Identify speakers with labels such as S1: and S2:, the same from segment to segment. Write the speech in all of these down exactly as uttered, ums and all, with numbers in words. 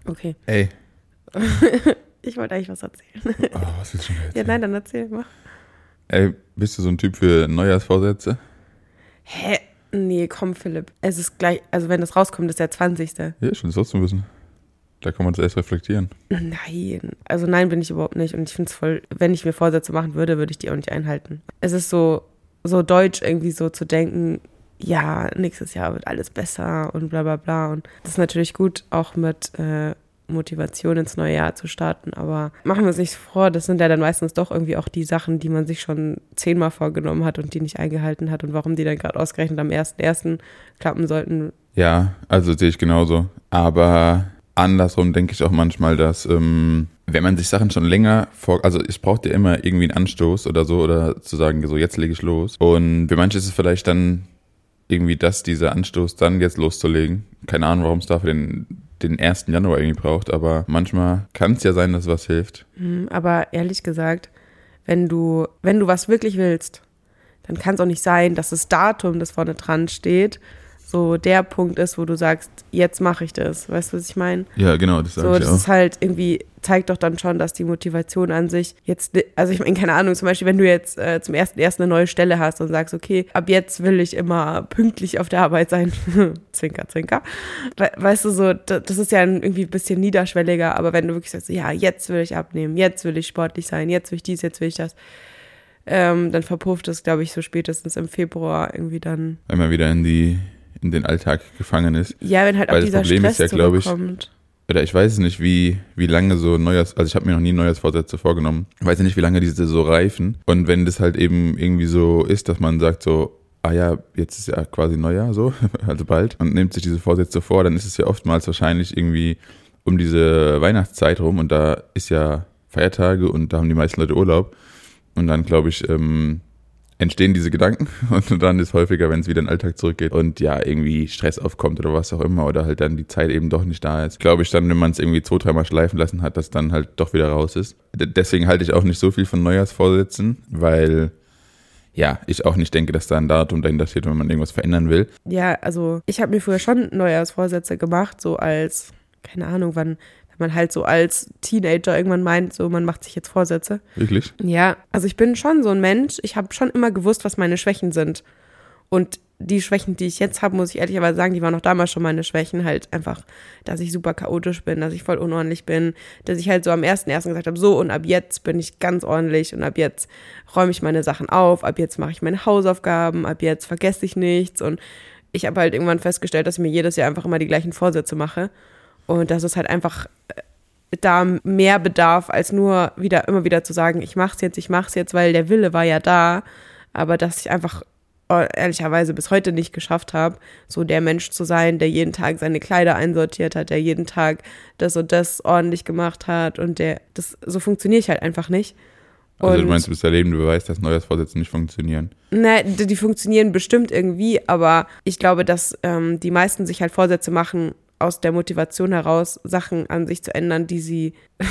S1: Okay.
S2: Ey.
S1: Ich wollte eigentlich was erzählen.
S2: Oh, was willst du denn erzählen?
S1: Ja, nein, dann erzähl mal.
S2: Ey, bist du so ein Typ für Neujahrsvorsätze?
S1: Hä? Nee, komm, Philipp. Es ist gleich, also wenn das rauskommt, ist der zwanzigste
S2: Ja, schon, das sollst du wissen. Da kann man das erst reflektieren.
S1: Nein, also nein, bin ich überhaupt nicht. Und ich finde es voll, wenn ich mir Vorsätze machen würde, würde ich die auch nicht einhalten. Es ist so, so deutsch irgendwie so zu denken, ja, nächstes Jahr wird alles besser und bla bla bla. Und das ist natürlich gut, auch mit äh, Motivation ins neue Jahr zu starten. Aber machen wir uns nicht vor, das sind ja dann meistens doch irgendwie auch die Sachen, die man sich schon zehnmal vorgenommen hat und die nicht eingehalten hat. Und warum die dann gerade ausgerechnet am ersten ersten klappen sollten.
S2: Ja, also sehe ich genauso. Aber andersrum denke ich auch manchmal, dass ähm, wenn man sich Sachen schon länger vor, also es braucht ja immer irgendwie einen Anstoß oder so, oder zu sagen, so jetzt lege ich los. Und für manche ist es vielleicht dann irgendwie das, dieser Anstoß, dann jetzt loszulegen. Keine Ahnung, warum es dafür den, den ersten Januar irgendwie braucht, aber manchmal kann es ja sein, dass was hilft.
S1: Aber ehrlich gesagt, wenn du, wenn du was wirklich willst, dann kann es auch nicht sein, dass das Datum, das vorne dran steht, so der Punkt ist, wo du sagst, jetzt mache ich das. Weißt du, was ich meine?
S2: Ja, genau, das sage
S1: so,
S2: ich
S1: das
S2: auch.
S1: ist halt irgendwie, zeigt doch dann schon, dass die Motivation an sich jetzt, also ich meine, keine Ahnung, zum Beispiel, wenn du jetzt äh, zum ersten erst eine neue Stelle hast und sagst, okay, ab jetzt will ich immer pünktlich auf der Arbeit sein, zwinker, zwinker, We- weißt du, so, da- das ist ja irgendwie ein bisschen niederschwelliger, aber wenn du wirklich sagst, ja, jetzt will ich abnehmen, jetzt will ich sportlich sein, jetzt will ich dies, jetzt will ich das, ähm, dann verpufft es, glaube ich, so spätestens im Februar irgendwie dann.
S2: Wenn man wieder in die in den Alltag gefangen ist.
S1: Ja, wenn halt
S2: Weil
S1: auch
S2: das
S1: dieser
S2: Problem
S1: Stress
S2: ist ja, glaube ich,
S1: zurückkommt.
S2: Oder ich weiß nicht, wie, wie lange so Neujahrs, also ich habe mir noch nie Neujahrsvorsätze vorgenommen. Ich weiß ja nicht, wie lange diese so reifen. Und wenn das halt eben irgendwie so ist, dass man sagt so, ah ja, jetzt ist ja quasi Neujahr so, also bald, und nimmt sich diese Vorsätze vor, dann ist es ja oftmals wahrscheinlich irgendwie um diese Weihnachtszeit rum und da ist ja Feiertage und da haben die meisten Leute Urlaub. Und dann, glaube ich, ähm, entstehen diese Gedanken und dann ist häufiger, wenn es wieder in den Alltag zurückgeht und ja, irgendwie Stress aufkommt oder was auch immer oder halt dann die Zeit eben doch nicht da ist. Glaube ich dann, wenn man es irgendwie zwei, dreimal schleifen lassen hat, dass dann halt doch wieder raus ist. D- deswegen halte ich auch nicht so viel von Neujahrsvorsätzen, weil ja, ich auch nicht denke, dass da ein Datum dahinter steht, wenn man irgendwas verändern will.
S1: Ja, also ich habe mir früher schon Neujahrsvorsätze gemacht, so als, keine Ahnung, wann, wenn man halt so als Teenager irgendwann meint, so man macht sich jetzt Vorsätze.
S2: Wirklich?
S1: Ja, also ich bin schon so ein Mensch, ich habe schon immer gewusst, was meine Schwächen sind. Und die Schwächen, die ich jetzt habe, muss ich ehrlicherweise sagen, die waren auch damals schon meine Schwächen. Halt einfach, dass ich super chaotisch bin, dass ich voll unordentlich bin, dass ich halt so am ersten ersten gesagt habe, so und ab jetzt bin ich ganz ordentlich und ab jetzt räume ich meine Sachen auf, ab jetzt mache ich meine Hausaufgaben, ab jetzt vergesse ich nichts. Und ich habe halt irgendwann festgestellt, dass ich mir jedes Jahr einfach immer die gleichen Vorsätze mache. Und dass es halt einfach da mehr bedarf, als nur wieder immer wieder zu sagen, ich mach's jetzt, ich mach's jetzt, weil der Wille war ja da, aber dass ich einfach ehrlicherweise bis heute nicht geschafft habe, so der Mensch zu sein, der jeden Tag seine Kleider einsortiert hat, der jeden Tag das und das ordentlich gemacht hat und der, das, so funktioniere ich halt einfach nicht. Und
S2: Also du meinst, du bist der lebende Beweis, dass Neujahrsvorsätze nicht funktionieren?
S1: Ne, die, die funktionieren bestimmt irgendwie, aber ich glaube, dass ähm, die meisten sich halt Vorsätze machen, aus der Motivation heraus Sachen an sich zu ändern, die sie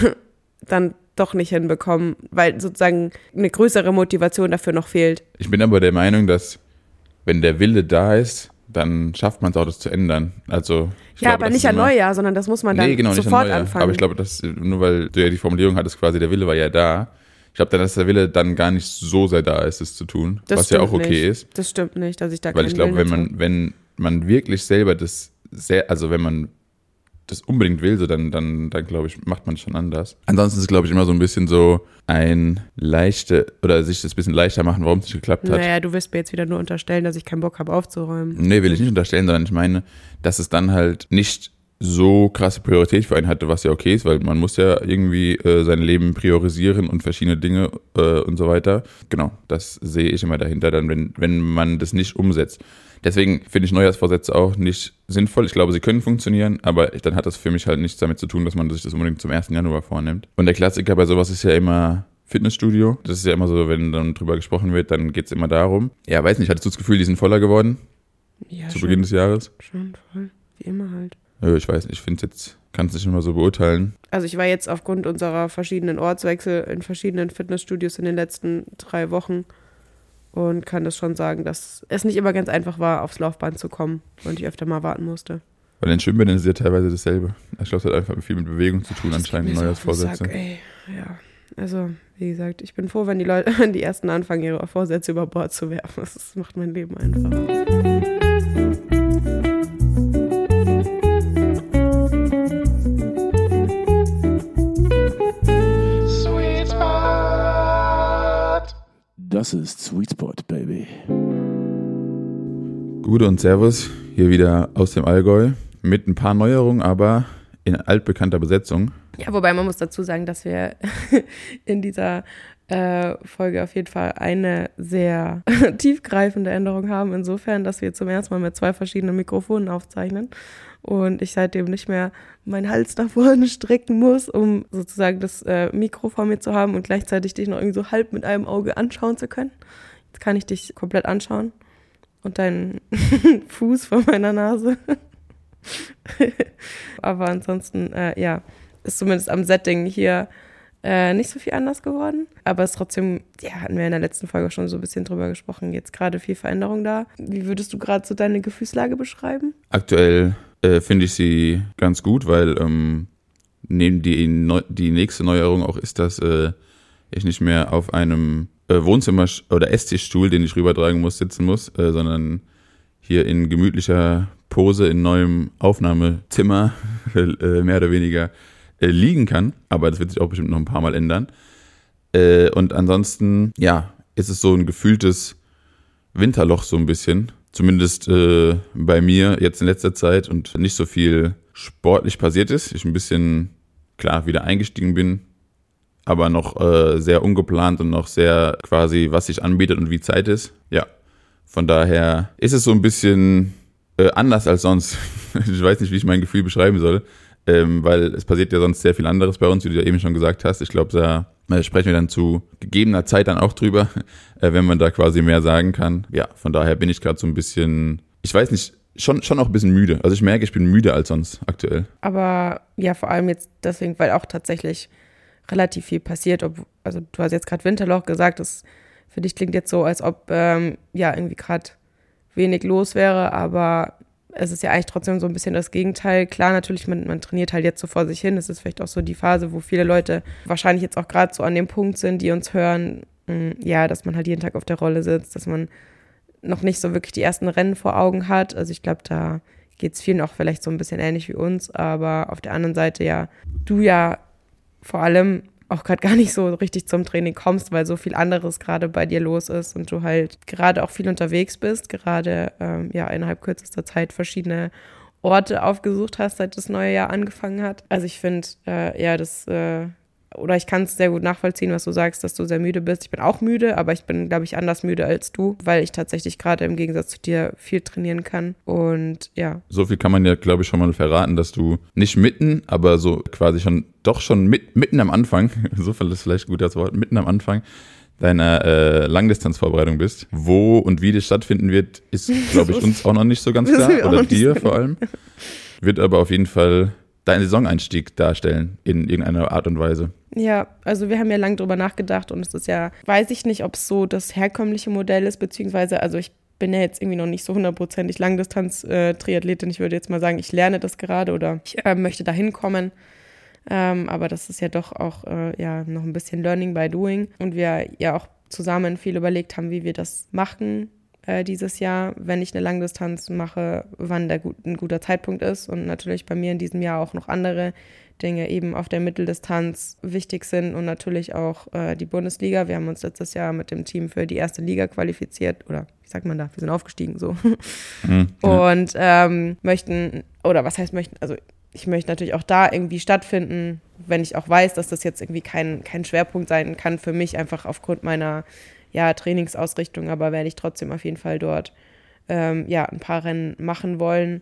S1: dann doch nicht hinbekommen, weil sozusagen eine größere Motivation dafür noch fehlt.
S2: Ich bin aber der Meinung, dass wenn der Wille da ist, dann schafft man es auch, das zu ändern. Also ich
S1: Ja,
S2: glaube,
S1: aber
S2: das
S1: nicht
S2: ist
S1: an
S2: immer-
S1: Neujahr, sondern das muss man dann
S2: Nee, genau, nicht an
S1: sofort
S2: Neujahr.
S1: anfangen.
S2: Aber ich glaube, dass nur weil du ja die Formulierung hattest, quasi der Wille war ja da. Ich glaube dann, dass der Wille dann gar nicht so sehr da ist, es zu tun,
S1: Das
S2: was ja auch
S1: stimmt
S2: okay
S1: nicht.
S2: ist.
S1: Das stimmt nicht, dass ich da
S2: Weil
S1: keinen
S2: ich glaube, wenn
S1: Willen
S2: man, wenn man wirklich selber das sehr, also wenn man das unbedingt will, so dann, dann, dann glaube ich, macht man es schon anders. Ansonsten ist es, glaube ich, immer so ein bisschen so ein leichte, oder sich das ein bisschen leichter machen, warum es nicht geklappt hat.
S1: Naja, du wirst mir jetzt wieder nur unterstellen, dass ich keinen Bock habe aufzuräumen.
S2: Nee, will ich nicht unterstellen, sondern ich meine, dass es dann halt nicht so krasse Priorität für einen hatte, was ja okay ist, weil man muss ja irgendwie äh, sein Leben priorisieren und verschiedene Dinge äh, und so weiter. Genau, das sehe ich immer dahinter, dann wenn, wenn man das nicht umsetzt. Deswegen finde ich Neujahrsvorsätze auch nicht sinnvoll. Ich glaube, sie können funktionieren, aber dann hat das für mich halt nichts damit zu tun, dass man sich das unbedingt zum ersten Januar vornimmt. Und der Klassiker bei sowas ist ja immer Fitnessstudio. Das ist ja immer so, wenn dann drüber gesprochen wird, dann geht es immer darum. Ja, weiß nicht, hattest du das Gefühl, die sind voller geworden
S1: Ja,
S2: zu
S1: schon,
S2: Beginn des Jahres?
S1: schon voll, wie immer halt.
S2: Ja, ich weiß nicht, ich finde es jetzt, kann es nicht immer so beurteilen.
S1: Also ich war jetzt aufgrund unserer verschiedenen Ortswechsel in verschiedenen Fitnessstudios in den letzten drei Wochen und kann das schon sagen, dass es nicht immer ganz einfach war, aufs Laufband zu kommen und ich öfter mal warten musste.
S2: Weil in Schwimmbädern ist es ja teilweise dasselbe. Ich glaube, es hat einfach viel mit Bewegung zu tun,
S1: das
S2: anscheinend Neujahrsvorsätze.
S1: Ja, also wie gesagt, ich bin froh, wenn die Leute, die ersten anfangen, ihre Vorsätze über Bord zu werfen. Das macht mein Leben einfacher.
S3: Sweet Spot.
S4: Das ist Sweet Spot, Baby.
S2: Gute und Servus, hier wieder aus dem Allgäu mit ein paar Neuerungen, aber in altbekannter Besetzung.
S1: Ja, wobei man muss dazu sagen, dass wir in dieser äh, Folge auf jeden Fall eine sehr tiefgreifende Änderung haben, insofern, dass wir zum ersten Mal mit zwei verschiedenen Mikrofonen aufzeichnen und ich seitdem nicht mehr meinen Hals da vorne strecken muss, um sozusagen das äh, Mikro vor mir zu haben und gleichzeitig dich noch irgendwie so halb mit einem Auge anschauen zu können. Jetzt kann ich dich komplett anschauen und deinen Fuß vor meiner Nase. Aber ansonsten, äh, ja, ist zumindest am Setting hier äh, nicht so viel anders geworden. Aber es ist trotzdem, ja, hatten wir in der letzten Folge schon so ein bisschen drüber gesprochen, jetzt gerade viel Veränderung da. Wie würdest du gerade so deine Gefühlslage beschreiben?
S2: Aktuell äh, finde ich sie ganz gut, weil ähm, neben die, Neu- die nächste Neuerung auch ist, dass äh, ich nicht mehr auf einem äh, Wohnzimmer- oder Esstischstuhl, den ich rübertragen muss, sitzen muss, äh, sondern hier in gemütlicher Pose in neuem Aufnahmezimmer äh, mehr oder weniger äh, liegen kann. Aber das wird sich auch bestimmt noch ein paar Mal ändern. Äh, und ansonsten, ja, ist es so ein gefühltes Winterloch so ein bisschen. Zumindest äh, bei mir jetzt in letzter Zeit und nicht so viel sportlich passiert ist. Ich ein bisschen, klar, wieder eingestiegen bin, aber noch äh, sehr ungeplant und noch sehr quasi, was sich anbietet und wie Zeit ist. Ja, von daher ist es so ein bisschen äh, anders als sonst. Ich weiß nicht, wie ich mein Gefühl beschreiben soll, ähm, weil es passiert ja sonst sehr viel anderes bei uns, wie du ja eben schon gesagt hast. Ich glaube, da äh, sprechen wir dann zu gegebener Zeit dann auch drüber, äh, wenn man da quasi mehr sagen kann. Ja, von daher bin ich gerade so ein bisschen, ich weiß nicht, schon, schon auch ein bisschen müde. Also ich merke, ich bin müder als sonst aktuell.
S1: Aber ja, vor allem jetzt deswegen, weil auch tatsächlich relativ viel passiert. Ob, also du hast jetzt gerade Winterloch gesagt, das für dich klingt jetzt so, als ob ähm, ja irgendwie gerade wenig los wäre, aber es ist ja eigentlich trotzdem so ein bisschen das Gegenteil. Klar, natürlich, man, man trainiert halt jetzt so vor sich hin. Es ist vielleicht auch so die Phase, wo viele Leute wahrscheinlich jetzt auch gerade so an dem Punkt sind, die uns hören, mh, ja, dass man halt jeden Tag auf der Rolle sitzt, dass man noch nicht so wirklich die ersten Rennen vor Augen hat. Also ich glaube, da geht es vielen auch vielleicht so ein bisschen ähnlich wie uns, aber auf der anderen Seite ja, du ja vor allem auch gerade gar nicht so richtig zum Training kommst, weil so viel anderes gerade bei dir los ist und du halt gerade auch viel unterwegs bist, gerade ähm, ja innerhalb kürzester Zeit verschiedene Orte aufgesucht hast, seit das neue Jahr angefangen hat. Also ich finde, äh, ja, das, äh, oder ich kann es sehr gut nachvollziehen, was du sagst, dass du sehr müde bist. Ich bin auch müde, aber ich bin, glaube ich, anders müde als du, weil ich tatsächlich gerade im Gegensatz zu dir viel trainieren kann und ja.
S2: So viel kann man ja, glaube ich, schon mal verraten, dass du nicht mitten, aber so quasi schon, doch schon mit, mitten am Anfang, so viel ist vielleicht gut das Wort, mitten am Anfang deiner äh, Langdistanzvorbereitung bist. Wo und wie das stattfinden wird, ist, glaube ich, uns auch noch nicht so ganz klar, oder dir vor allem. Wird aber auf jeden Fall deinen Saisoneinstieg darstellen in irgendeiner Art und Weise.
S1: Ja, also wir haben ja lange drüber nachgedacht und es ist ja, weiß ich nicht, ob es so das herkömmliche Modell ist, beziehungsweise, also ich bin ja jetzt irgendwie noch nicht so hundertprozentig Langdistanz-Triathletin. Ich würde jetzt mal sagen, ich lerne das gerade oder ich äh, möchte da hinkommen. Ähm, aber das ist ja doch auch äh, ja, noch ein bisschen Learning by Doing. Und wir ja auch zusammen viel überlegt haben, wie wir das machen äh, dieses Jahr, wenn ich eine Langdistanz mache, wann der gut, ein guter Zeitpunkt ist. Und natürlich bei mir in diesem Jahr auch noch andere Dinge eben auf der Mitteldistanz wichtig sind und natürlich auch äh, die Bundesliga. Wir haben uns letztes Jahr mit dem Team für die erste Liga qualifiziert oder wie sagt man da, wir sind aufgestiegen so. Mhm, ja. Und ähm, möchten, oder was heißt möchten, also ich möchte natürlich auch da irgendwie stattfinden, wenn ich auch weiß, dass das jetzt irgendwie kein, kein Schwerpunkt sein kann für mich, einfach aufgrund meiner ja, Trainingsausrichtung, aber werde ich trotzdem auf jeden Fall dort ähm, ja, ein paar Rennen machen wollen.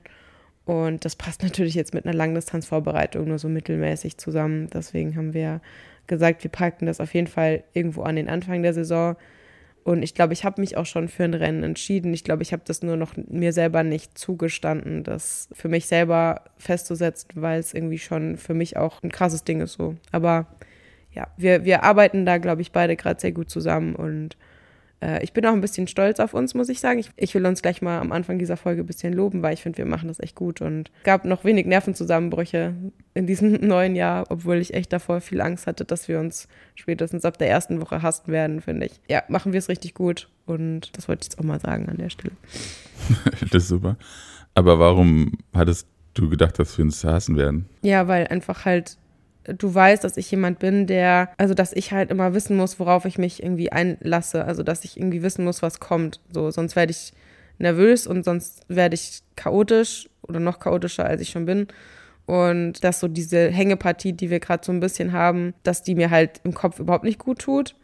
S1: Und das passt natürlich jetzt mit einer Langdistanzvorbereitung nur so mittelmäßig zusammen. Deswegen haben wir gesagt, wir packen das auf jeden Fall irgendwo an den Anfang der Saison. Und ich glaube, ich habe mich auch schon für ein Rennen entschieden. Ich glaube, ich habe das nur noch mir selber nicht zugestanden, das für mich selber festzusetzen, weil es irgendwie schon für mich auch ein krasses Ding ist so. Aber ja, wir, wir arbeiten da, glaube ich, beide gerade sehr gut zusammen und äh, ich bin auch ein bisschen stolz auf uns, muss ich sagen. Ich, ich will uns gleich mal am Anfang dieser Folge ein bisschen loben, weil ich finde, wir machen das echt gut. Und es gab noch wenig Nervenzusammenbrüche in diesem neuen Jahr, obwohl ich echt davor viel Angst hatte, dass wir uns spätestens ab der ersten Woche hassen werden, finde ich. Ja, machen wir es richtig gut. Und das wollte ich jetzt auch mal sagen an der Stelle.
S2: Das ist super. Aber warum hattest du gedacht, dass wir uns hassen werden?
S1: Ja, weil einfach halt du weißt, dass ich jemand bin, der, also dass ich halt immer wissen muss, worauf ich mich irgendwie einlasse. Also dass ich irgendwie wissen muss, was kommt. So, sonst werde ich nervös und sonst werde ich chaotisch oder noch chaotischer, als ich schon bin. Und dass so diese Hängepartie, die wir gerade so ein bisschen haben, dass die mir halt im Kopf überhaupt nicht gut tut.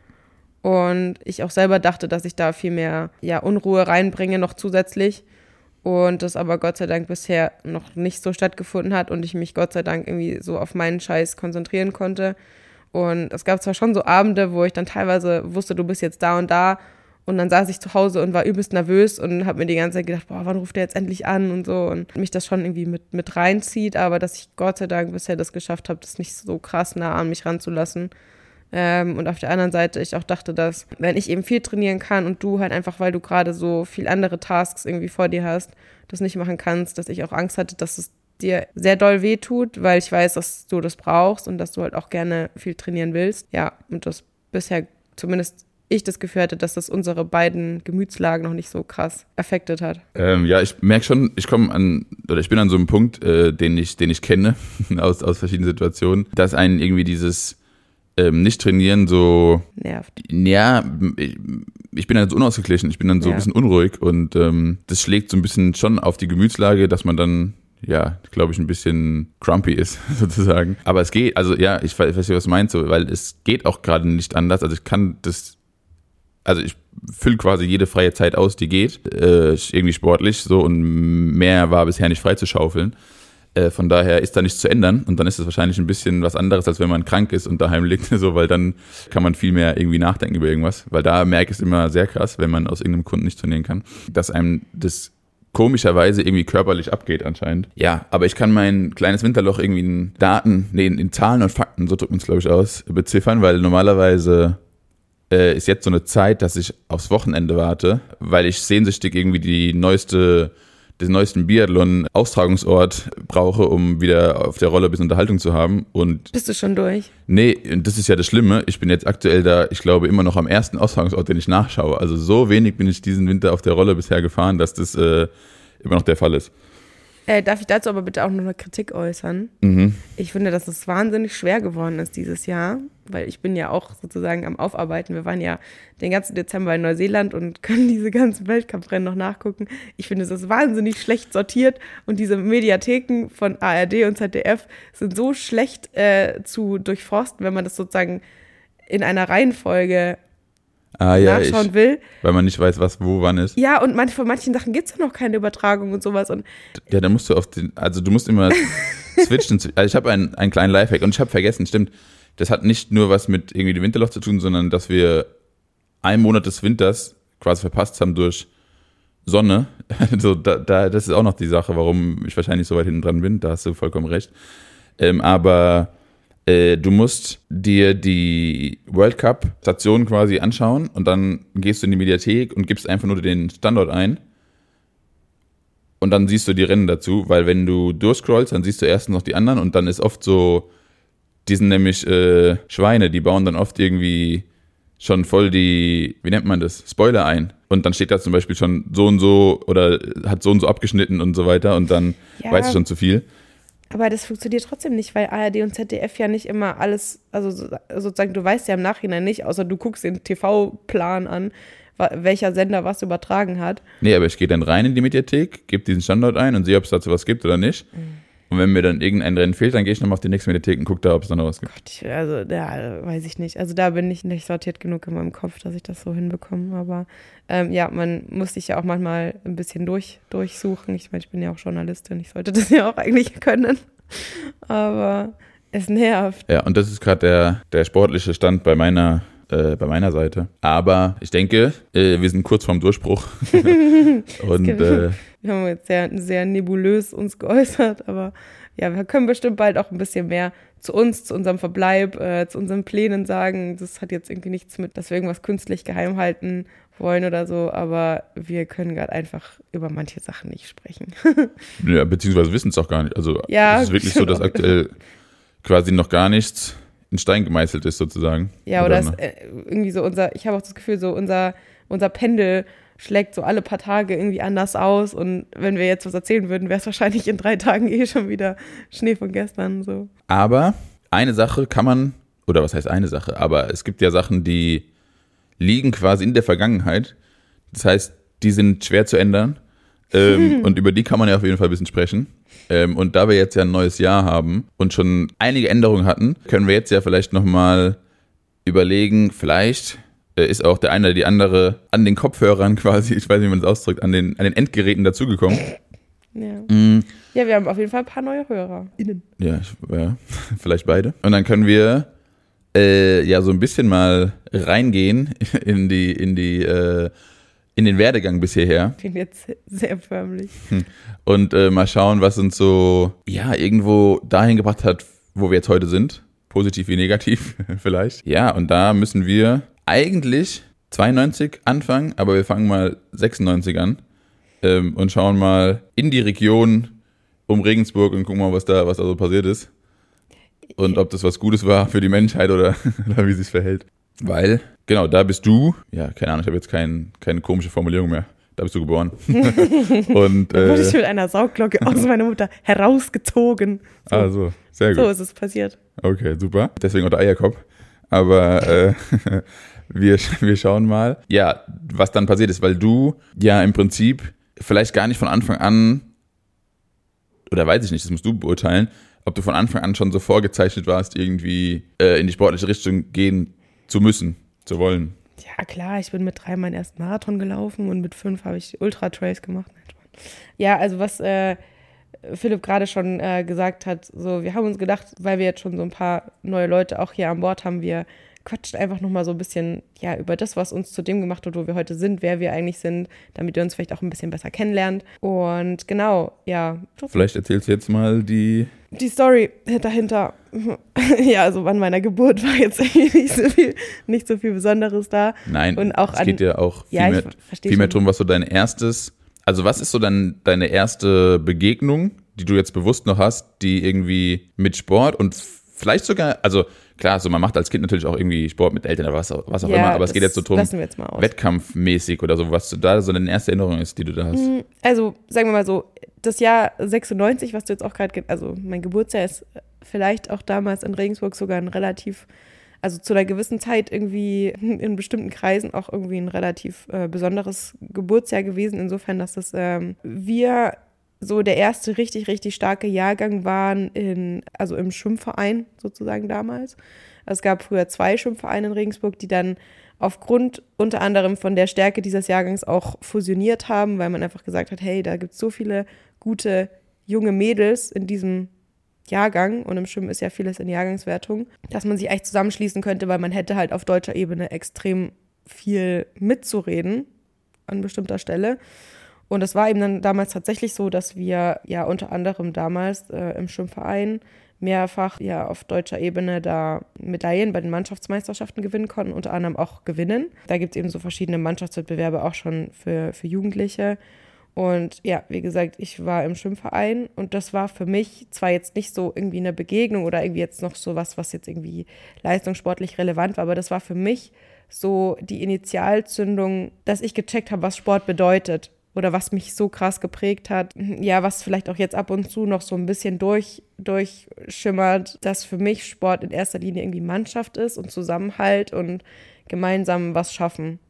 S1: Und ich auch selber dachte, dass ich da viel mehr ja, Unruhe reinbringe, noch zusätzlich. Und das aber Gott sei Dank bisher noch nicht so stattgefunden hat und ich mich Gott sei Dank irgendwie so auf meinen Scheiß konzentrieren konnte. Und es gab zwar schon so Abende, wo ich dann teilweise wusste, du bist jetzt da und da. Und dann saß ich zu Hause und war übelst nervös und habe mir die ganze Zeit gedacht, boah, wann ruft der jetzt endlich an und so. Und mich das schon irgendwie mit, mit reinzieht, aber dass ich Gott sei Dank bisher das geschafft habe, das nicht so krass nah an mich ranzulassen. Ähm, und auf der anderen Seite ich auch dachte, dass wenn ich eben viel trainieren kann und du halt einfach, weil du gerade so viel andere Tasks irgendwie vor dir hast, das nicht machen kannst, dass ich auch Angst hatte, dass es dir sehr doll wehtut, weil ich weiß, dass du das brauchst und dass du halt auch gerne viel trainieren willst. Ja, und das bisher zumindest ich das Gefühl hatte, dass das unsere beiden Gemütslagen noch nicht so krass affected hat.
S2: Ähm, ja, ich merke schon, ich komme an, oder ich bin an so einem Punkt, äh, den ich, den ich kenne aus, aus verschiedenen Situationen, dass einen irgendwie dieses ähm, Nicht-Trainieren so
S1: nervt.
S2: Ja, ich, ich bin dann so unausgeglichen, ich bin dann so
S1: Ja.
S2: ein bisschen unruhig und ähm, das schlägt so ein bisschen schon auf die Gemütslage, dass man dann ja, glaube ich, ein bisschen crumpy ist, sozusagen. Aber es geht, also ja, ich weiß nicht, was du meinst, so, weil es geht auch gerade nicht anders. Also ich kann das, also ich fülle quasi jede freie Zeit aus, die geht, äh, irgendwie sportlich, so, und mehr war bisher nicht frei zu schaufeln. Äh, von daher ist da nichts zu ändern und dann ist es wahrscheinlich ein bisschen was anderes, als wenn man krank ist und daheim liegt, so, weil dann kann man viel mehr irgendwie nachdenken über irgendwas, weil da merke ich es immer sehr krass, wenn man aus irgendeinem Grund nicht trainieren kann, dass einem das komischerweise irgendwie körperlich abgeht anscheinend. Ja, aber ich kann mein kleines Winterloch irgendwie in Daten, nee, in Zahlen und Fakten, so drückt man es, glaube ich, aus, beziffern, weil normalerweise äh, ist jetzt so eine Zeit, dass ich aufs Wochenende warte, weil ich sehnsüchtig irgendwie die neueste, den neuesten Biathlon-Austragungsort brauche, um wieder auf der Rolle ein bisschen Unterhaltung zu haben. Und
S1: Bist du schon durch?
S2: nee, das ist ja das Schlimme. Ich bin jetzt aktuell da, ich glaube, immer noch am ersten Austragungsort, den ich nachschaue. Also so wenig bin ich diesen Winter auf der Rolle bisher gefahren, dass das äh, immer noch der Fall ist.
S1: Äh, darf ich dazu aber bitte auch noch eine Kritik äußern?
S2: Mhm.
S1: Ich finde, dass es wahnsinnig schwer geworden ist dieses Jahr, weil ich bin ja auch sozusagen am Aufarbeiten. Wir waren ja den ganzen Dezember in Neuseeland und können diese ganzen Weltcuprennen noch nachgucken. Ich finde, es ist wahnsinnig schlecht sortiert und diese Mediatheken von A R D und Z D F sind so schlecht äh, zu durchforsten, wenn man das sozusagen in einer Reihenfolge
S2: Ah ja, ich,
S1: nachschauen will.
S2: weil man nicht weiß, was wo wann ist.
S1: Ja, und manch, von manchen Sachen gibt es ja noch keine Übertragung und sowas. Und
S2: Ja, da musst du auf den, also du musst immer switchen. Also ich habe einen, einen kleinen Lifehack und ich habe vergessen, stimmt, das hat nicht nur was mit irgendwie dem Winterloch zu tun, sondern dass wir einen Monat des Winters quasi verpasst haben durch Sonne. Also da, da, das ist auch noch die Sache, warum ich wahrscheinlich so weit hinten dran bin, da hast du vollkommen recht. Ähm, aber äh, du musst dir die World Cup Station quasi anschauen und dann gehst du in die Mediathek und gibst einfach nur den Standort ein. Und dann siehst du die Rennen dazu, weil wenn du durchscrollst, dann siehst du erst noch die anderen und dann ist oft so, die sind nämlich äh, Schweine, die bauen dann oft irgendwie schon voll die, wie nennt man das, Spoiler ein. Und dann steht da zum Beispiel schon so und so oder hat so und so abgeschnitten und so weiter und dann
S1: Ja.
S2: weißt du schon zu viel.
S1: Aber das funktioniert trotzdem nicht, weil A R D und Z D F ja nicht immer alles, also so- sozusagen, du weißt ja im Nachhinein nicht, außer du guckst den T V-Plan an, wa- welcher Sender was übertragen hat.
S2: Nee, aber ich gehe dann rein in die Mediathek, gebe diesen Standort ein und sehe, ob es dazu was gibt oder nicht. Und wenn mir dann irgendein Rennen fehlt, dann gehe ich nochmal auf die nächste Mediathek und gucke da, ob es da noch was gibt.
S1: Gott, ich, also, ja, weiß ich nicht. Also da bin ich nicht sortiert genug in meinem Kopf, dass ich das so hinbekomme. Aber ähm, ja, man muss sich ja auch manchmal ein bisschen durch, durchsuchen. Ich meine, ich bin ja auch Journalistin, ich sollte das ja auch eigentlich können. Aber es nervt.
S2: Ja, und das ist gerade der, der sportliche Stand bei meiner, äh, bei meiner Seite. Aber ich denke, äh, wir sind kurz vorm Durchbruch. Und äh,
S1: Wir haben jetzt sehr, sehr nebulös uns geäußert, aber ja, wir können bestimmt bald auch ein bisschen mehr zu uns, zu unserem Verbleib, äh, zu unseren Plänen sagen. Das hat jetzt irgendwie nichts mit, dass wir irgendwas künstlich geheim halten wollen oder so, aber wir können gerade einfach über manche Sachen nicht sprechen.
S2: Ja, beziehungsweise wissen es auch gar nicht. Also
S1: Ja,
S2: es ist wirklich so, dass aktuell quasi noch gar nichts in Stein gemeißelt ist sozusagen.
S1: Ja, oder,
S2: oder
S1: ist äh, irgendwie so unser, ich habe auch das Gefühl, so unser, unser Pendel schlägt so alle paar Tage irgendwie anders aus und wenn wir jetzt was erzählen würden, wäre es wahrscheinlich in drei Tagen eh schon wieder Schnee von gestern. So.
S2: Aber eine Sache kann man, oder was heißt eine Sache, aber es gibt ja Sachen, die liegen quasi in der Vergangenheit. Das heißt, die sind schwer zu ändern ähm, und über die kann man ja auf jeden Fall ein bisschen sprechen. Ähm, und da wir jetzt ja ein neues Jahr haben und schon einige Änderungen hatten, können wir jetzt ja vielleicht nochmal überlegen, vielleicht äh, ist auch der eine oder die andere an den Kopfhörern quasi, ich weiß nicht, wie man das ausdrückt, an den, an den Endgeräten dazugekommen.
S1: Ja.
S2: Mm.
S1: ja, wir haben auf jeden Fall ein paar neue Hörer. Innen.
S2: Ja, ich, ja, vielleicht beide. Und dann können wir äh, ja so ein bisschen mal reingehen in die, in die, äh, in den Werdegang bis hierher.
S1: Klingt jetzt sehr förmlich.
S2: Und äh, mal schauen, was uns so, ja, irgendwo dahin gebracht hat, wo wir jetzt heute sind. Positiv wie negativ vielleicht. Ja, und da müssen wir eigentlich zweiundneunzig anfangen, aber wir fangen mal sechsundneunzig an ähm, und schauen mal in die Region um Regensburg und gucken mal, was da, was da so passiert ist. Und ob das was Gutes war für die Menschheit oder, oder wie sie es verhält. Weil, genau, da bist du, ja, keine Ahnung, ich habe jetzt kein, keine komische Formulierung mehr. Da bist du geboren. Und,
S1: Da wurde
S2: äh,
S1: ich mit einer Saugglocke aus meiner Mutter herausgezogen. So,
S2: ah, so, sehr gut.
S1: so ist es passiert.
S2: Okay, super. Deswegen auch der Eierkopf. Aber äh, wir, wir schauen mal, ja, was dann passiert ist, weil du ja im Prinzip vielleicht gar nicht von Anfang an, oder weiß ich nicht, das musst du beurteilen, ob du von Anfang an schon so vorgezeichnet warst, irgendwie äh, in die sportliche Richtung gehen zu müssen, zu wollen.
S1: Ja, klar, ich bin mit drei meinen ersten Marathon gelaufen und mit fünf habe ich Ultra-Trails gemacht. Ja, also was äh, Philipp gerade schon äh, gesagt hat, so wir haben uns gedacht, weil wir jetzt schon so ein paar neue Leute auch hier an Bord haben, wir quatschen einfach nochmal so ein bisschen ja, über das, was uns zu dem gemacht hat, wo wir heute sind, wer wir eigentlich sind, damit ihr uns vielleicht auch ein bisschen besser kennenlernt. Und genau, ja.
S2: Vielleicht erzählst du jetzt mal die...
S1: Die Story dahinter, ja, also an meiner Geburt war jetzt irgendwie nicht so viel, nicht so viel Besonderes da.
S2: Nein,
S1: und auch
S2: es
S1: an,
S2: geht ja auch viel
S1: ja,
S2: mehr, viel mehr drum, was so dein erstes, also was ist so dein, deine erste Begegnung, die du jetzt bewusst noch hast, die irgendwie mit Sport und vielleicht sogar, also klar, so man macht als Kind natürlich auch irgendwie Sport mit Eltern oder was, was auch
S1: ja,
S2: immer, aber es geht jetzt so drum,
S1: lassen wir jetzt mal aus.
S2: wettkampfmäßig oder so, was da so deine erste Erinnerung ist, die du da hast.
S1: Also sagen wir mal so, das Jahr sechsundneunzig, was du jetzt auch gerade, also mein Geburtsjahr ist vielleicht auch damals in Regensburg sogar ein relativ, also zu einer gewissen Zeit irgendwie in bestimmten Kreisen auch irgendwie ein relativ äh, besonderes Geburtsjahr gewesen, insofern, dass das ähm, wir so der erste richtig, richtig starke Jahrgang waren in, also im Schwimmverein sozusagen damals. Also es gab früher zwei Schwimmvereine in Regensburg, die dann aufgrund unter anderem von der Stärke dieses Jahrgangs auch fusioniert haben, weil man einfach gesagt hat, hey, da gibt es so viele gute junge Mädels in diesem Jahrgang und im Schwimmen ist ja vieles in Jahrgangswertung, dass man sich eigentlich zusammenschließen könnte, weil man hätte halt auf deutscher Ebene extrem viel mitzureden an bestimmter Stelle. Und es war eben dann damals tatsächlich so, dass wir ja unter anderem damals äh, im Schwimmverein mehrfach ja auf deutscher Ebene da Medaillen bei den Mannschaftsmeisterschaften gewinnen konnten, unter anderem auch gewinnen. Da gibt es eben so verschiedene Mannschaftswettbewerbe auch schon für, für Jugendliche. Und ja, wie gesagt, ich war im Schwimmverein und das war für mich zwar jetzt nicht so irgendwie eine Begegnung oder irgendwie jetzt noch so was, was jetzt irgendwie leistungssportlich relevant war, aber das war für mich so die Initialzündung, dass ich gecheckt habe, was Sport bedeutet. Oder was mich so krass geprägt hat, ja, was vielleicht auch jetzt ab und zu noch so ein bisschen durch, durchschimmert, dass für mich Sport in erster Linie irgendwie Mannschaft ist und Zusammenhalt und gemeinsam was schaffen.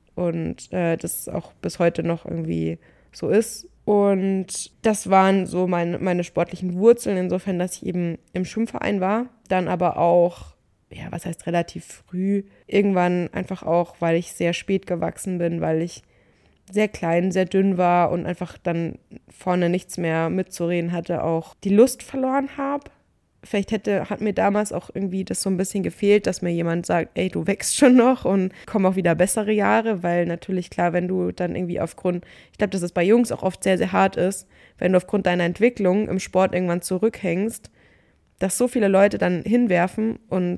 S1: Und äh, das auch bis heute noch irgendwie so ist. Und das waren so meine, meine sportlichen Wurzeln, insofern, dass ich eben im Schwimmverein war, dann aber auch, ja, was heißt relativ früh, irgendwann einfach auch, weil ich sehr spät gewachsen bin, weil ich sehr klein, sehr dünn war und einfach dann vorne nichts mehr mitzureden hatte, auch die Lust verloren habe. Vielleicht hätte, hat mir damals auch irgendwie das so ein bisschen gefehlt, dass mir jemand sagt, ey, du wächst schon noch und kommen auch wieder bessere Jahre, weil natürlich klar, wenn du dann irgendwie aufgrund, ich glaube, dass es bei Jungs auch oft sehr, sehr hart ist, wenn du aufgrund deiner Entwicklung im Sport irgendwann zurückhängst, dass so viele Leute dann hinwerfen und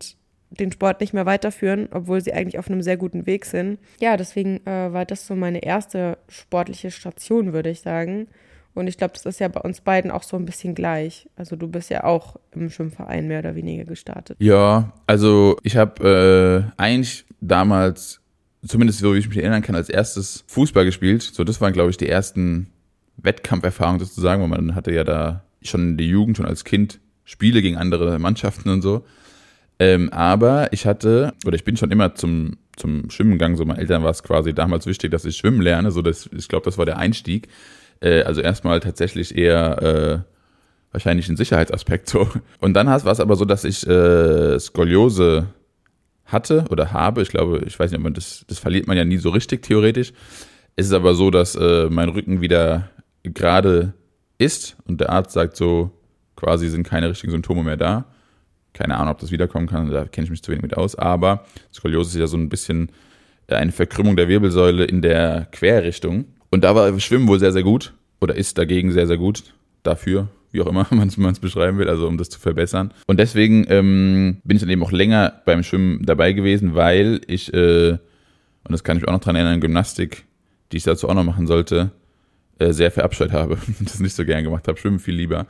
S1: den Sport nicht mehr weiterführen, obwohl sie eigentlich auf einem sehr guten Weg sind. Ja, deswegen äh, war das so meine erste sportliche Station, würde ich sagen. Und ich glaube, das ist ja bei uns beiden auch so ein bisschen gleich. Also du bist ja auch im Schwimmverein mehr oder weniger gestartet.
S2: Ja, also ich habe äh, eigentlich damals, zumindest so wie ich mich erinnern kann, als erstes Fußball gespielt. So, das waren, glaube ich, die ersten Wettkampferfahrungen sozusagen, weil man hatte ja da schon in der Jugend, schon als Kind Spiele gegen andere Mannschaften und so. Ähm, aber ich hatte, oder ich bin schon immer zum, zum Schwimmen gegangen, so meinen Eltern war es quasi damals wichtig, dass ich schwimmen lerne. So, das, ich glaube, das war der Einstieg. Äh, also erstmal tatsächlich eher äh, wahrscheinlich ein Sicherheitsaspekt so. Und dann war es aber so, dass ich äh, Skoliose hatte oder habe. Ich glaube, ich weiß nicht, ob man das, das verliert man ja nie so richtig theoretisch. Es ist aber so, dass äh, mein Rücken wieder gerade ist und der Arzt sagt so, quasi sind keine richtigen Symptome mehr da. Keine Ahnung, ob das wiederkommen kann, da kenne ich mich zu wenig mit aus. Aber Skoliose ist ja so ein bisschen eine Verkrümmung der Wirbelsäule in der Querrichtung. Und da war Schwimmen wohl sehr, sehr gut oder ist dagegen sehr, sehr gut dafür, wie auch immer man es beschreiben will, also um das zu verbessern. Und deswegen ähm, bin ich dann eben auch länger beim Schwimmen dabei gewesen, weil ich, äh, und das kann ich mich auch noch dran erinnern, Gymnastik, die ich dazu auch noch machen sollte, äh, sehr verabscheut habe und das nicht so gern gemacht habe. Schwimmen viel lieber.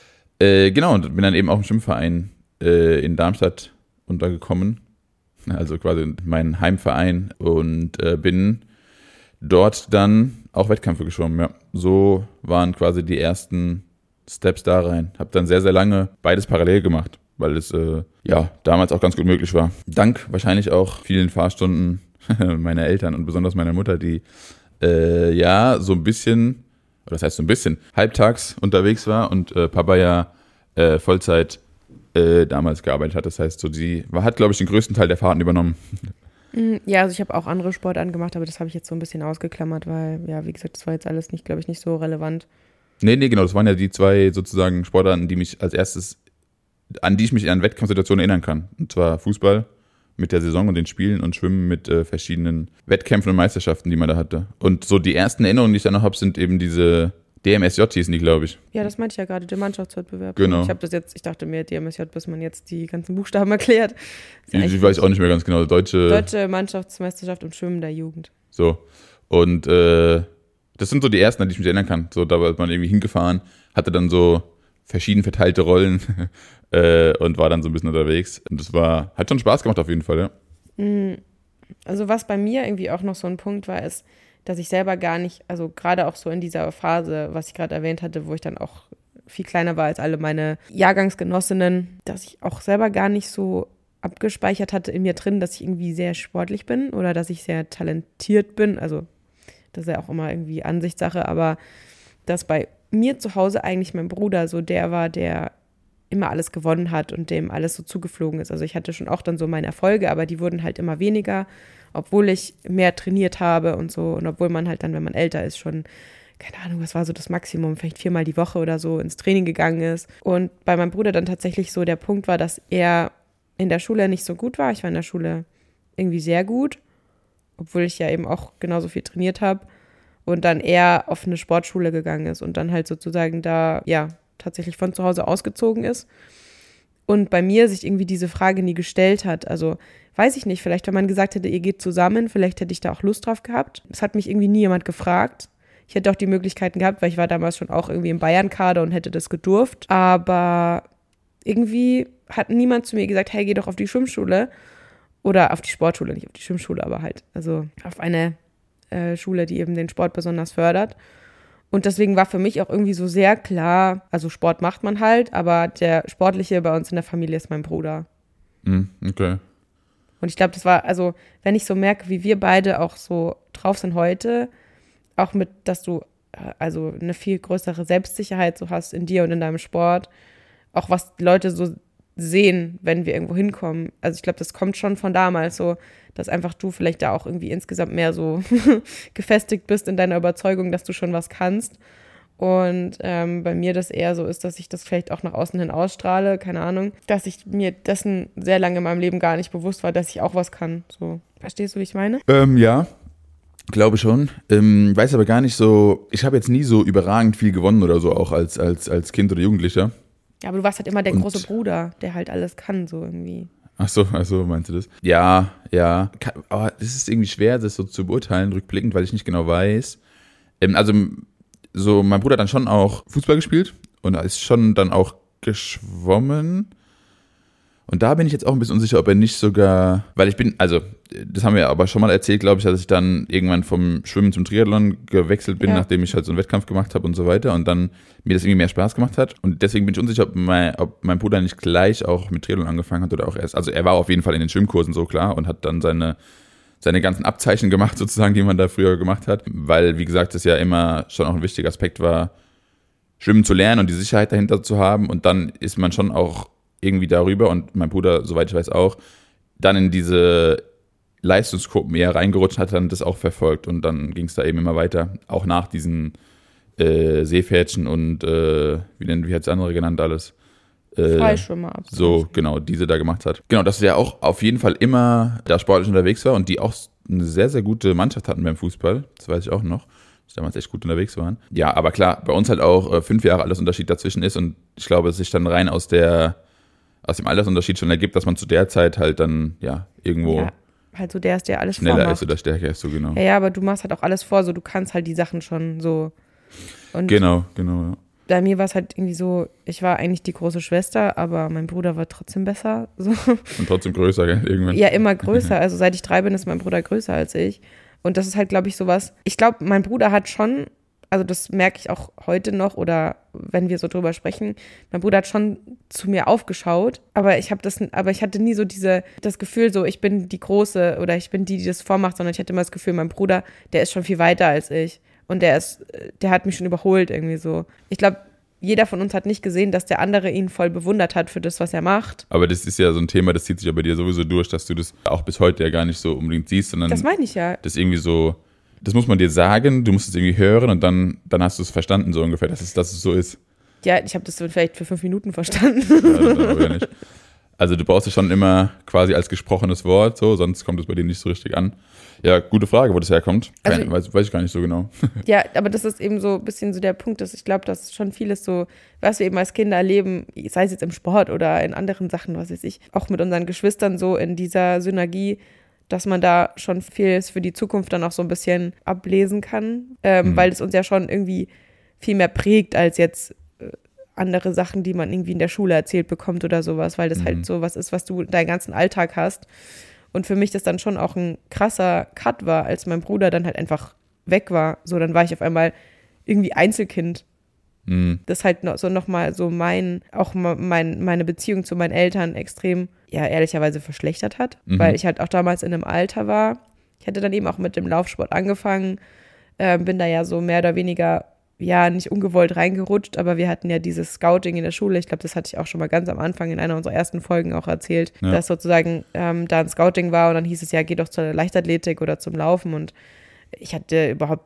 S2: Äh, genau, und bin dann eben auch im Schwimmverein äh, in Darmstadt untergekommen, also quasi mein Heimverein und äh, bin dort dann auch Wettkämpfe geschwommen, ja. So waren quasi die ersten Steps da rein. Hab dann sehr, sehr lange beides parallel gemacht, weil es äh, ja damals auch ganz gut möglich war. Dank wahrscheinlich auch vielen Fahrstunden meiner Eltern und besonders meiner Mutter, die äh, ja so ein bisschen, oder das heißt so ein bisschen, halbtags unterwegs war und äh, Papa ja äh, Vollzeit äh, damals gearbeitet hat. Das heißt, so die war, hat, glaube ich, den größten Teil der Fahrten übernommen.
S1: Ja, also ich habe auch andere Sportarten gemacht, aber das habe ich jetzt so ein bisschen ausgeklammert, weil, ja, wie gesagt, das war jetzt alles nicht, glaube ich, nicht so relevant.
S2: Nee, nee, genau, das waren ja die zwei sozusagen Sportarten, die mich als erstes, an die ich mich an Wettkampfsituationen erinnern kann. Und zwar Fußball mit der Saison und den Spielen und Schwimmen mit äh, verschiedenen Wettkämpfen und Meisterschaften, die man da hatte. Und so die ersten Erinnerungen, die ich da noch habe, sind eben diese D M S J hießen die, glaube ich.
S1: Ja, das meinte ich ja gerade, der Mannschaftswettbewerb.
S2: Genau.
S1: Ich habe das jetzt, ich dachte mir D M S J, bis man jetzt die ganzen Buchstaben erklärt.
S2: Ich, ich weiß auch nicht mehr ganz genau. Deutsche,
S1: Deutsche Mannschaftsmeisterschaft im Schwimmen der Jugend.
S2: So. Und äh, das sind so die ersten, an die ich mich erinnern kann. So, da war man irgendwie hingefahren, hatte dann so verschieden verteilte Rollen äh, und war dann so ein bisschen unterwegs. Und das war, hat schon Spaß gemacht auf jeden Fall, ja.
S1: Also was bei mir irgendwie auch noch so ein Punkt war, ist, dass ich selber gar nicht, also gerade auch so in dieser Phase, was ich gerade erwähnt hatte, wo ich dann auch viel kleiner war als alle meine Jahrgangsgenossinnen, dass ich auch selber gar nicht so abgespeichert hatte in mir drin, dass ich irgendwie sehr sportlich bin oder dass ich sehr talentiert bin. Also das ist ja auch immer irgendwie Ansichtssache, aber dass bei mir zu Hause eigentlich mein Bruder so der war, der immer alles gewonnen hat und dem alles so zugeflogen ist. Also ich hatte schon auch dann so meine Erfolge, aber die wurden halt immer weniger, obwohl ich mehr trainiert habe und so und obwohl man halt dann, wenn man älter ist, schon, keine Ahnung, was war so das Maximum, vielleicht viermal die Woche oder so ins Training gegangen ist. Und bei meinem Bruder dann tatsächlich so der Punkt war, dass er in der Schule nicht so gut war. Ich war in der Schule irgendwie sehr gut, obwohl ich ja eben auch genauso viel trainiert habe und dann eher auf eine Sportschule gegangen ist und dann halt sozusagen da, ja, tatsächlich von zu Hause ausgezogen ist und bei mir sich irgendwie diese Frage nie gestellt hat. Also weiß ich nicht, vielleicht wenn man gesagt hätte, ihr geht zusammen, vielleicht hätte ich da auch Lust drauf gehabt. Es hat mich irgendwie nie jemand gefragt. Ich hätte auch die Möglichkeiten gehabt, weil ich war damals schon auch irgendwie im Bayern-Kader und hätte das gedurft. Aber irgendwie hat niemand zu mir gesagt, hey, geh doch auf die Schwimmschule oder auf die Sportschule, nicht auf die Schwimmschule, aber halt, also auf eine äh, Schule, die eben den Sport besonders fördert. Und deswegen war für mich auch irgendwie so sehr klar, also Sport macht man halt, aber der Sportliche bei uns in der Familie ist mein Bruder.
S2: Mm, okay.
S1: Und ich glaube, das war, also wenn ich so merke, wie wir beide auch so drauf sind heute, auch mit, dass du also eine viel größere Selbstsicherheit so hast in dir und in deinem Sport, auch was Leute so sehen, wenn wir irgendwo hinkommen. Also ich glaube, das kommt schon von damals so, dass einfach du vielleicht da auch irgendwie insgesamt mehr so gefestigt bist in deiner Überzeugung, dass du schon was kannst. Und ähm, bei mir das eher so ist, dass ich das vielleicht auch nach außen hin ausstrahle, keine Ahnung, dass ich mir dessen sehr lange in meinem Leben gar nicht bewusst war, dass ich auch was kann. So, verstehst du, wie ich meine?
S2: Ähm, ja, glaube schon. Ähm, weiß aber gar nicht so, ich habe jetzt nie so überragend viel gewonnen oder so, auch als, als, als Kind oder Jugendlicher.
S1: Ja, aber du warst halt immer der
S2: Und
S1: große Bruder, der halt alles kann, so irgendwie.
S2: Ach so, ach so, meinst du das? Ja, ja. Kann, aber es ist irgendwie schwer, das so zu beurteilen, rückblickend, weil ich nicht genau weiß. Ähm, also, so, mein Bruder hat dann schon auch Fußball gespielt und ist schon dann auch geschwommen. Und da bin ich jetzt auch ein bisschen unsicher, ob er nicht sogar, weil ich bin, also, das haben wir aber schon mal erzählt, glaube ich, dass ich dann irgendwann vom Schwimmen zum Triathlon gewechselt bin,
S1: ja.
S2: nachdem ich halt so einen Wettkampf gemacht habe und so weiter und dann mir das irgendwie mehr Spaß gemacht hat. Und deswegen bin ich unsicher, ob mein, ob mein Bruder nicht gleich auch mit Triathlon angefangen hat oder auch erst. Also er war auf jeden Fall in den Schwimmkursen so klar und hat dann seine, seine ganzen Abzeichen gemacht sozusagen, die man da früher gemacht hat, weil, wie gesagt, das ja immer schon auch ein wichtiger Aspekt war, Schwimmen zu lernen und die Sicherheit dahinter zu haben und dann ist man schon auch irgendwie darüber und mein Bruder, soweit ich weiß auch, dann in diese Leistungsgruppen eher reingerutscht, hat dann das auch verfolgt und dann ging es da eben immer weiter, auch nach diesen äh, Seepferdchen und äh, wie nennen wie hat es andere genannt alles? Äh,
S1: Freischwimmer.
S2: so, genau, diese da gemacht hat. Genau, dass er auch auf jeden Fall immer da sportlich unterwegs war und die auch eine sehr, sehr gute Mannschaft hatten beim Fußball, das weiß ich auch noch, dass damals echt gut unterwegs waren. Ja, aber klar, bei uns halt auch äh, fünf Jahre Altersunterschied dazwischen ist und ich glaube, es sich dann rein aus der aus dem Altersunterschied schon ergibt, dass man zu der Zeit halt dann, ja, irgendwo
S1: Ja, halt so der ist, der alles
S2: schneller
S1: vormacht.
S2: ist oder stärker ist, so genau.
S1: Ja, ja, aber du machst halt auch alles vor, so du kannst halt die Sachen schon so. Und
S2: Genau, genau, ja.
S1: bei mir war es halt irgendwie so, ich war eigentlich die große Schwester, aber mein Bruder war trotzdem besser. So.
S2: Und trotzdem größer, gell, irgendwann.
S1: Ja, immer größer. Also seit ich drei bin, ist mein Bruder größer als ich. Und das ist halt, glaube ich, sowas. Ich glaube, mein Bruder hat schon, also das merke ich auch heute noch oder wenn wir so drüber sprechen, mein Bruder hat schon zu mir aufgeschaut, aber ich habe das, aber ich hatte nie so diese, das Gefühl so, ich bin die Große oder ich bin die, die das vormacht, sondern ich hatte immer das Gefühl, mein Bruder, der ist schon viel weiter als ich und der ist, der hat mich schon überholt irgendwie so. Ich glaube, jeder von uns hat nicht gesehen, dass der andere ihn voll bewundert hat für das, was er macht.
S2: Aber das ist ja so ein Thema, das zieht sich ja bei dir sowieso durch, dass du das auch bis heute ja gar nicht so unbedingt siehst, sondern
S1: Das meine ich ja.
S2: das irgendwie so, das muss man dir sagen, du musst es irgendwie hören und dann, dann hast du es verstanden, so ungefähr, dass es, dass es so ist.
S1: Ja, ich habe das vielleicht für fünf Minuten verstanden.
S2: Ja, dann aber ja nicht. Also du brauchst es schon immer quasi als gesprochenes Wort, so, sonst kommt es bei dir nicht so richtig an. Ja, gute Frage, wo das herkommt. Keine,
S1: Also-
S2: weiß, weiß ich gar nicht so genau.
S1: Ja, aber das ist eben so ein bisschen so der Punkt, dass ich glaube, dass schon vieles so, was wir eben als Kinder erleben, sei es jetzt im Sport oder in anderen Sachen, was weiß ich, auch mit unseren Geschwistern so in dieser Synergie, dass man da schon vieles für die Zukunft dann auch so ein bisschen ablesen kann, ähm,
S2: Mhm.
S1: weil es uns ja schon irgendwie viel mehr prägt als jetzt äh, andere Sachen, die man irgendwie in der Schule erzählt bekommt oder sowas, weil das
S2: Mhm.
S1: halt so was ist, was du deinen ganzen Alltag hast. Und für mich das dann schon auch ein krasser Cut war, als mein Bruder dann halt einfach weg war. So, dann war ich auf einmal irgendwie Einzelkind.
S2: Mhm.
S1: Das halt noch, so nochmal so mein, auch mein, meine Beziehung zu meinen Eltern extrem, ja, ehrlicherweise verschlechtert hat,
S2: Mhm.
S1: weil ich halt auch damals in einem Alter war. Ich hatte dann eben auch mit dem Laufsport angefangen, äh, bin da ja so mehr oder weniger, ja, nicht ungewollt reingerutscht, aber wir hatten ja dieses Scouting in der Schule. Ich glaube, das hatte ich auch schon mal ganz am Anfang in einer unserer ersten Folgen auch erzählt,
S2: Ja.
S1: dass sozusagen ähm, da ein Scouting war und dann hieß es ja, geh doch zur Leichtathletik oder zum Laufen und ich hatte überhaupt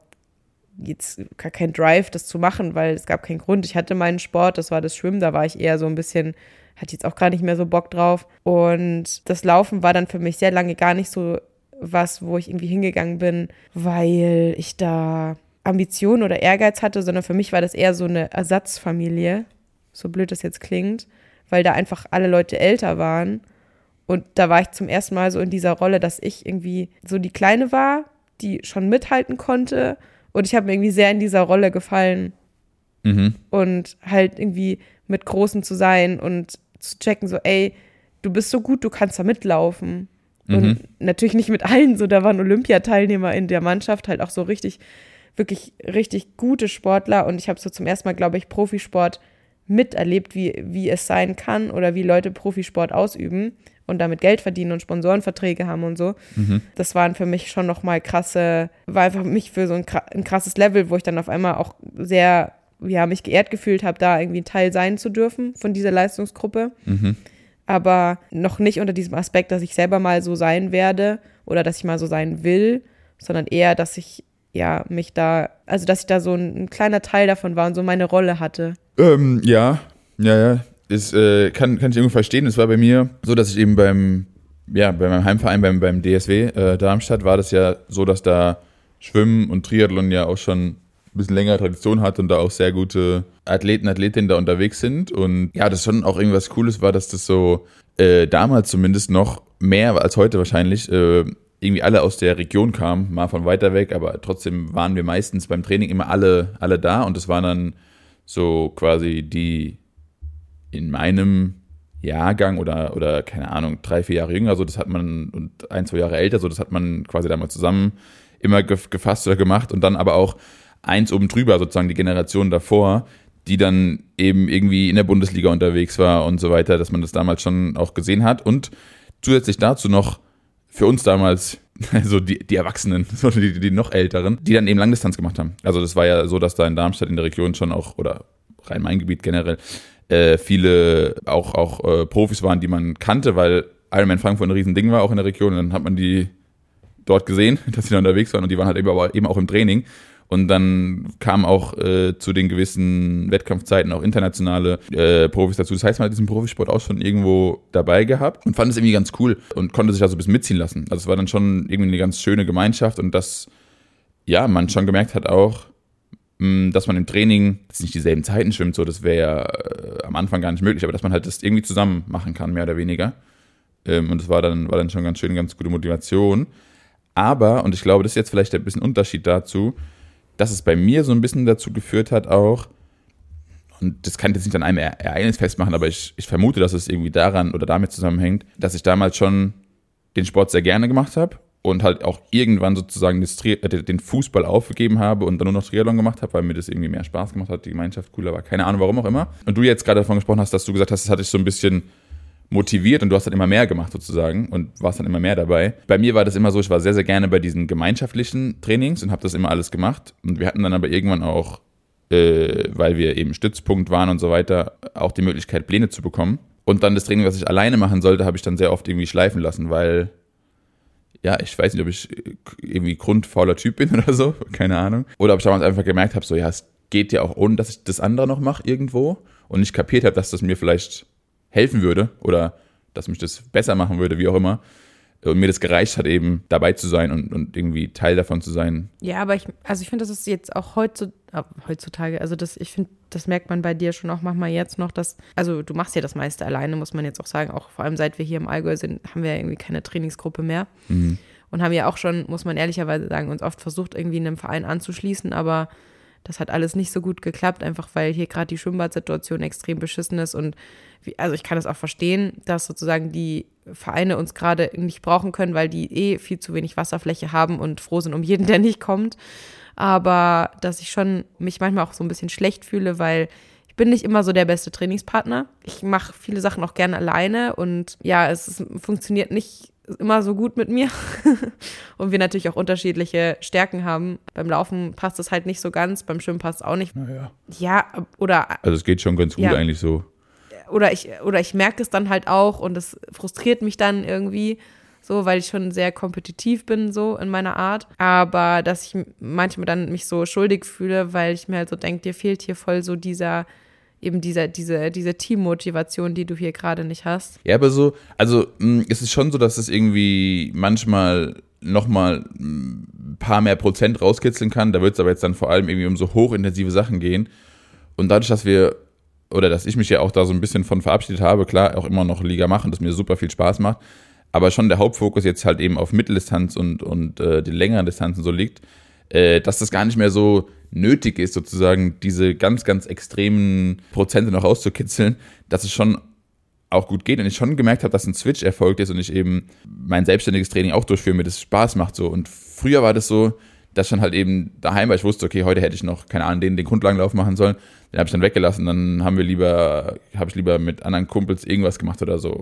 S1: jetzt gar keinen Drive, das zu machen, weil es gab keinen Grund. Ich hatte meinen Sport, das war das Schwimmen, da war ich eher so ein bisschen, hatte jetzt auch gar nicht mehr so Bock drauf. Und das Laufen war dann für mich sehr lange gar nicht so was, wo ich irgendwie hingegangen bin, weil ich da Ambitionen oder Ehrgeiz hatte, sondern für mich war das eher so eine Ersatzfamilie, so blöd das jetzt klingt, weil da einfach alle Leute älter waren. Und da war ich zum ersten Mal so in dieser Rolle, dass ich irgendwie so die Kleine war, die schon mithalten konnte. Und ich habe mir irgendwie sehr in dieser Rolle gefallen
S2: Mhm.
S1: und halt irgendwie mit Großen zu sein und zu checken, so, ey, du bist so gut, du kannst da mitlaufen.
S2: Mhm.
S1: Und natürlich nicht mit allen, so, da waren Olympiateilnehmer in der Mannschaft, halt auch so richtig, wirklich richtig gute Sportler. Und ich habe so zum ersten Mal, glaube ich, Profisport miterlebt, wie, wie es sein kann oder wie Leute Profisport ausüben und damit Geld verdienen und Sponsorenverträge haben und so.
S2: Mhm.
S1: Das waren für mich schon nochmal krasse, war einfach für mich für so ein, ein krasses Level, wo ich dann auf einmal auch sehr, ja, mich geehrt gefühlt habe, da irgendwie ein Teil sein zu dürfen von dieser Leistungsgruppe.
S2: Mhm.
S1: Aber noch nicht unter diesem Aspekt, dass ich selber mal so sein werde oder dass ich mal so sein will, sondern eher, dass ich ja mich da, also dass ich da so ein, ein kleiner Teil davon war und so meine Rolle hatte.
S2: Ähm, ja, ja, ja. Das äh, kann, kann ich irgendwie verstehen. Es war bei mir so, dass ich eben beim, ja, bei meinem Heimverein, beim, beim D S W äh, Darmstadt, war das ja so, dass da Schwimmen und Triathlon ja auch schon ein bisschen längere Tradition hat und da auch sehr gute Athleten, Athletinnen da unterwegs sind. Und ja, das schon auch irgendwas Cooles war, dass das so äh, damals zumindest noch mehr als heute wahrscheinlich äh, irgendwie alle aus der Region kamen, mal von weiter weg, aber trotzdem waren wir meistens beim Training immer alle, alle da und es waren dann so quasi die in meinem Jahrgang oder, oder keine Ahnung, drei, vier Jahre jünger, so das hat man und ein, zwei Jahre älter, so das hat man quasi damals zusammen immer gefasst oder gemacht und dann aber auch eins oben drüber, sozusagen die Generation davor, die dann eben irgendwie in der Bundesliga unterwegs war und so weiter, dass man das damals schon auch gesehen hat und zusätzlich dazu noch für uns damals, also die, die Erwachsenen, so die, die noch Älteren, die dann eben Langdistanz gemacht haben. Also das war ja so, dass da in Darmstadt in der Region schon auch, oder Rhein-Main-Gebiet generell, äh, viele auch, auch äh, Profis waren, die man kannte, weil Ironman Frankfurt ein Riesending war, auch in der Region. Und dann hat man die dort gesehen, dass sie da unterwegs waren und die waren halt eben, aber eben auch im Training. Und dann kamen auch äh, zu den gewissen Wettkampfzeiten auch internationale äh, Profis dazu. Das heißt, man hat diesen Profisport auch schon irgendwo dabei gehabt und fand es irgendwie ganz cool und konnte sich da so ein bisschen mitziehen lassen. Also es war dann schon irgendwie eine ganz schöne Gemeinschaft und dass, ja, man schon gemerkt hat auch, mh, dass man im Training jetzt nicht dieselben Zeiten schwimmt, so das wäre ja äh, am Anfang gar nicht möglich, aber dass man halt das irgendwie zusammen machen kann, mehr oder weniger. Ähm, und das war dann, war dann schon ganz schön, eine ganz gute Motivation. Aber, und ich glaube, das ist jetzt vielleicht ein bisschen Unterschied dazu, dass es bei mir so ein bisschen dazu geführt hat auch, und das kann ich jetzt nicht an einem Ereignis festmachen, aber ich, ich vermute, dass es irgendwie daran oder damit zusammenhängt, dass ich damals schon den Sport sehr gerne gemacht habe und halt auch irgendwann sozusagen das, den Fußball aufgegeben habe und dann nur noch Triathlon gemacht habe, weil mir das irgendwie mehr Spaß gemacht hat, die Gemeinschaft cooler war, keine Ahnung, warum auch immer. Und du jetzt gerade davon gesprochen hast, dass du gesagt hast, das hat dich so ein bisschen motiviert und du hast dann immer mehr gemacht sozusagen und warst dann immer mehr dabei. Bei mir war das immer so, ich war sehr, sehr gerne bei diesen gemeinschaftlichen Trainings und habe das immer alles gemacht und wir hatten dann aber irgendwann auch, äh, weil wir eben Stützpunkt waren und so weiter, auch die Möglichkeit, Pläne zu bekommen. Und dann das Training, was ich alleine machen sollte, habe ich dann sehr oft irgendwie schleifen lassen, weil, ja, ich weiß nicht, ob ich irgendwie grundfauler Typ bin oder so, keine Ahnung. Oder ob ich damals einfach gemerkt habe, so ja, es geht ja auch ohne, dass ich das andere noch mache irgendwo und nicht kapiert habe, dass das mir vielleicht helfen würde oder dass mich das besser machen würde, wie auch immer. Und mir das gereicht hat, eben dabei zu sein und, und irgendwie Teil davon zu sein.
S1: Ja, aber ich, also ich finde, das ist jetzt auch heutzutage, heutzutage, also das, ich finde, das merkt man bei dir schon auch manchmal jetzt noch, dass, also du machst ja das meiste alleine, muss man jetzt auch sagen, auch vor allem seit wir hier im Allgäu sind, haben wir ja irgendwie keine Trainingsgruppe mehr. Mhm. Und haben ja auch schon, muss man ehrlicherweise sagen, uns oft versucht, irgendwie in einem Verein anzuschließen, aber das hat alles nicht so gut geklappt, einfach weil hier gerade die Schwimmbadsituation extrem beschissen ist und wie, also ich kann das auch verstehen, dass sozusagen die Vereine uns gerade nicht brauchen können, weil die eh viel zu wenig Wasserfläche haben und froh sind um jeden, der nicht kommt. Aber dass ich schon mich manchmal auch so ein bisschen schlecht fühle, weil ich bin nicht immer so der beste Trainingspartner. Ich mache viele Sachen auch gerne alleine und ja, es ist, funktioniert nicht immer so gut mit mir und wir natürlich auch unterschiedliche Stärken haben. Beim Laufen passt es halt nicht so ganz, beim Schwimmen passt es auch nicht.
S2: Naja.
S1: Ja, oder...
S2: Also es geht schon ganz gut
S1: ja.
S2: eigentlich so.
S1: Oder ich, oder ich merke es dann halt auch und es frustriert mich dann irgendwie so, weil ich schon sehr kompetitiv bin so in meiner Art. Aber dass ich manchmal dann mich so schuldig fühle, weil ich mir halt so denke, dir fehlt hier voll so dieser... eben diese, diese, diese Teammotivation, die du hier gerade nicht hast.
S2: Ja, aber so, also mh, es ist schon so, dass es irgendwie manchmal nochmal ein paar mehr Prozent rauskitzeln kann. Da wird es aber jetzt dann vor allem irgendwie um so hochintensive Sachen gehen. Und dadurch, dass wir, oder dass ich mich ja auch da so ein bisschen von verabschiedet habe, klar, auch immer noch Liga machen, dass mir super viel Spaß macht, aber schon der Hauptfokus jetzt halt eben auf Mitteldistanz und, und äh, die längeren Distanzen so liegt, äh, dass das gar nicht mehr so nötig ist, sozusagen diese ganz, ganz extremen Prozente noch rauszukitzeln, dass es schon auch gut geht und ich schon gemerkt habe, dass ein Switch erfolgt ist und ich eben mein selbstständiges Training auch durchführe, mir das Spaß macht so. Und früher war das so, dass ich dann halt eben daheim war, ich wusste, okay, heute hätte ich noch, keine Ahnung, den, den Grundlagenlauf machen sollen, den habe ich dann weggelassen, dann haben wir lieber, habe ich lieber mit anderen Kumpels irgendwas gemacht oder so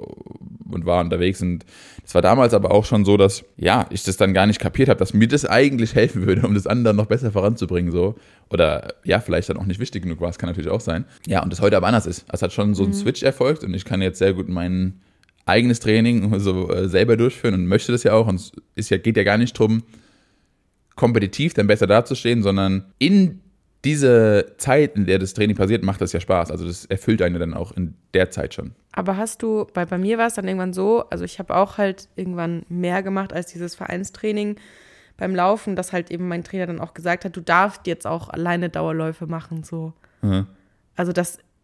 S2: und war unterwegs und das war damals aber auch schon so, dass, ja, ich das dann gar nicht kapiert habe, dass mir das eigentlich helfen würde, um das andere noch besser voranzubringen, so, oder, ja, vielleicht dann auch nicht wichtig genug war, es kann natürlich auch sein, ja, und das heute aber anders ist, es hat schon so ein mhm. Switch erfolgt und ich kann jetzt sehr gut mein eigenes Training so äh, selber durchführen und möchte das ja auch und es ist ja, geht ja gar nicht drum, kompetitiv dann besser dazustehen, sondern in dieser Zeit, in der das Training passiert, macht das ja Spaß. Also das erfüllt einen dann auch in der Zeit schon.
S1: Aber hast du, bei, bei mir war es dann irgendwann so, also ich habe auch halt irgendwann mehr gemacht als dieses Vereinstraining beim Laufen, dass halt eben mein Trainer dann auch gesagt hat, du darfst jetzt auch alleine Dauerläufe machen, so. Mhm. Also das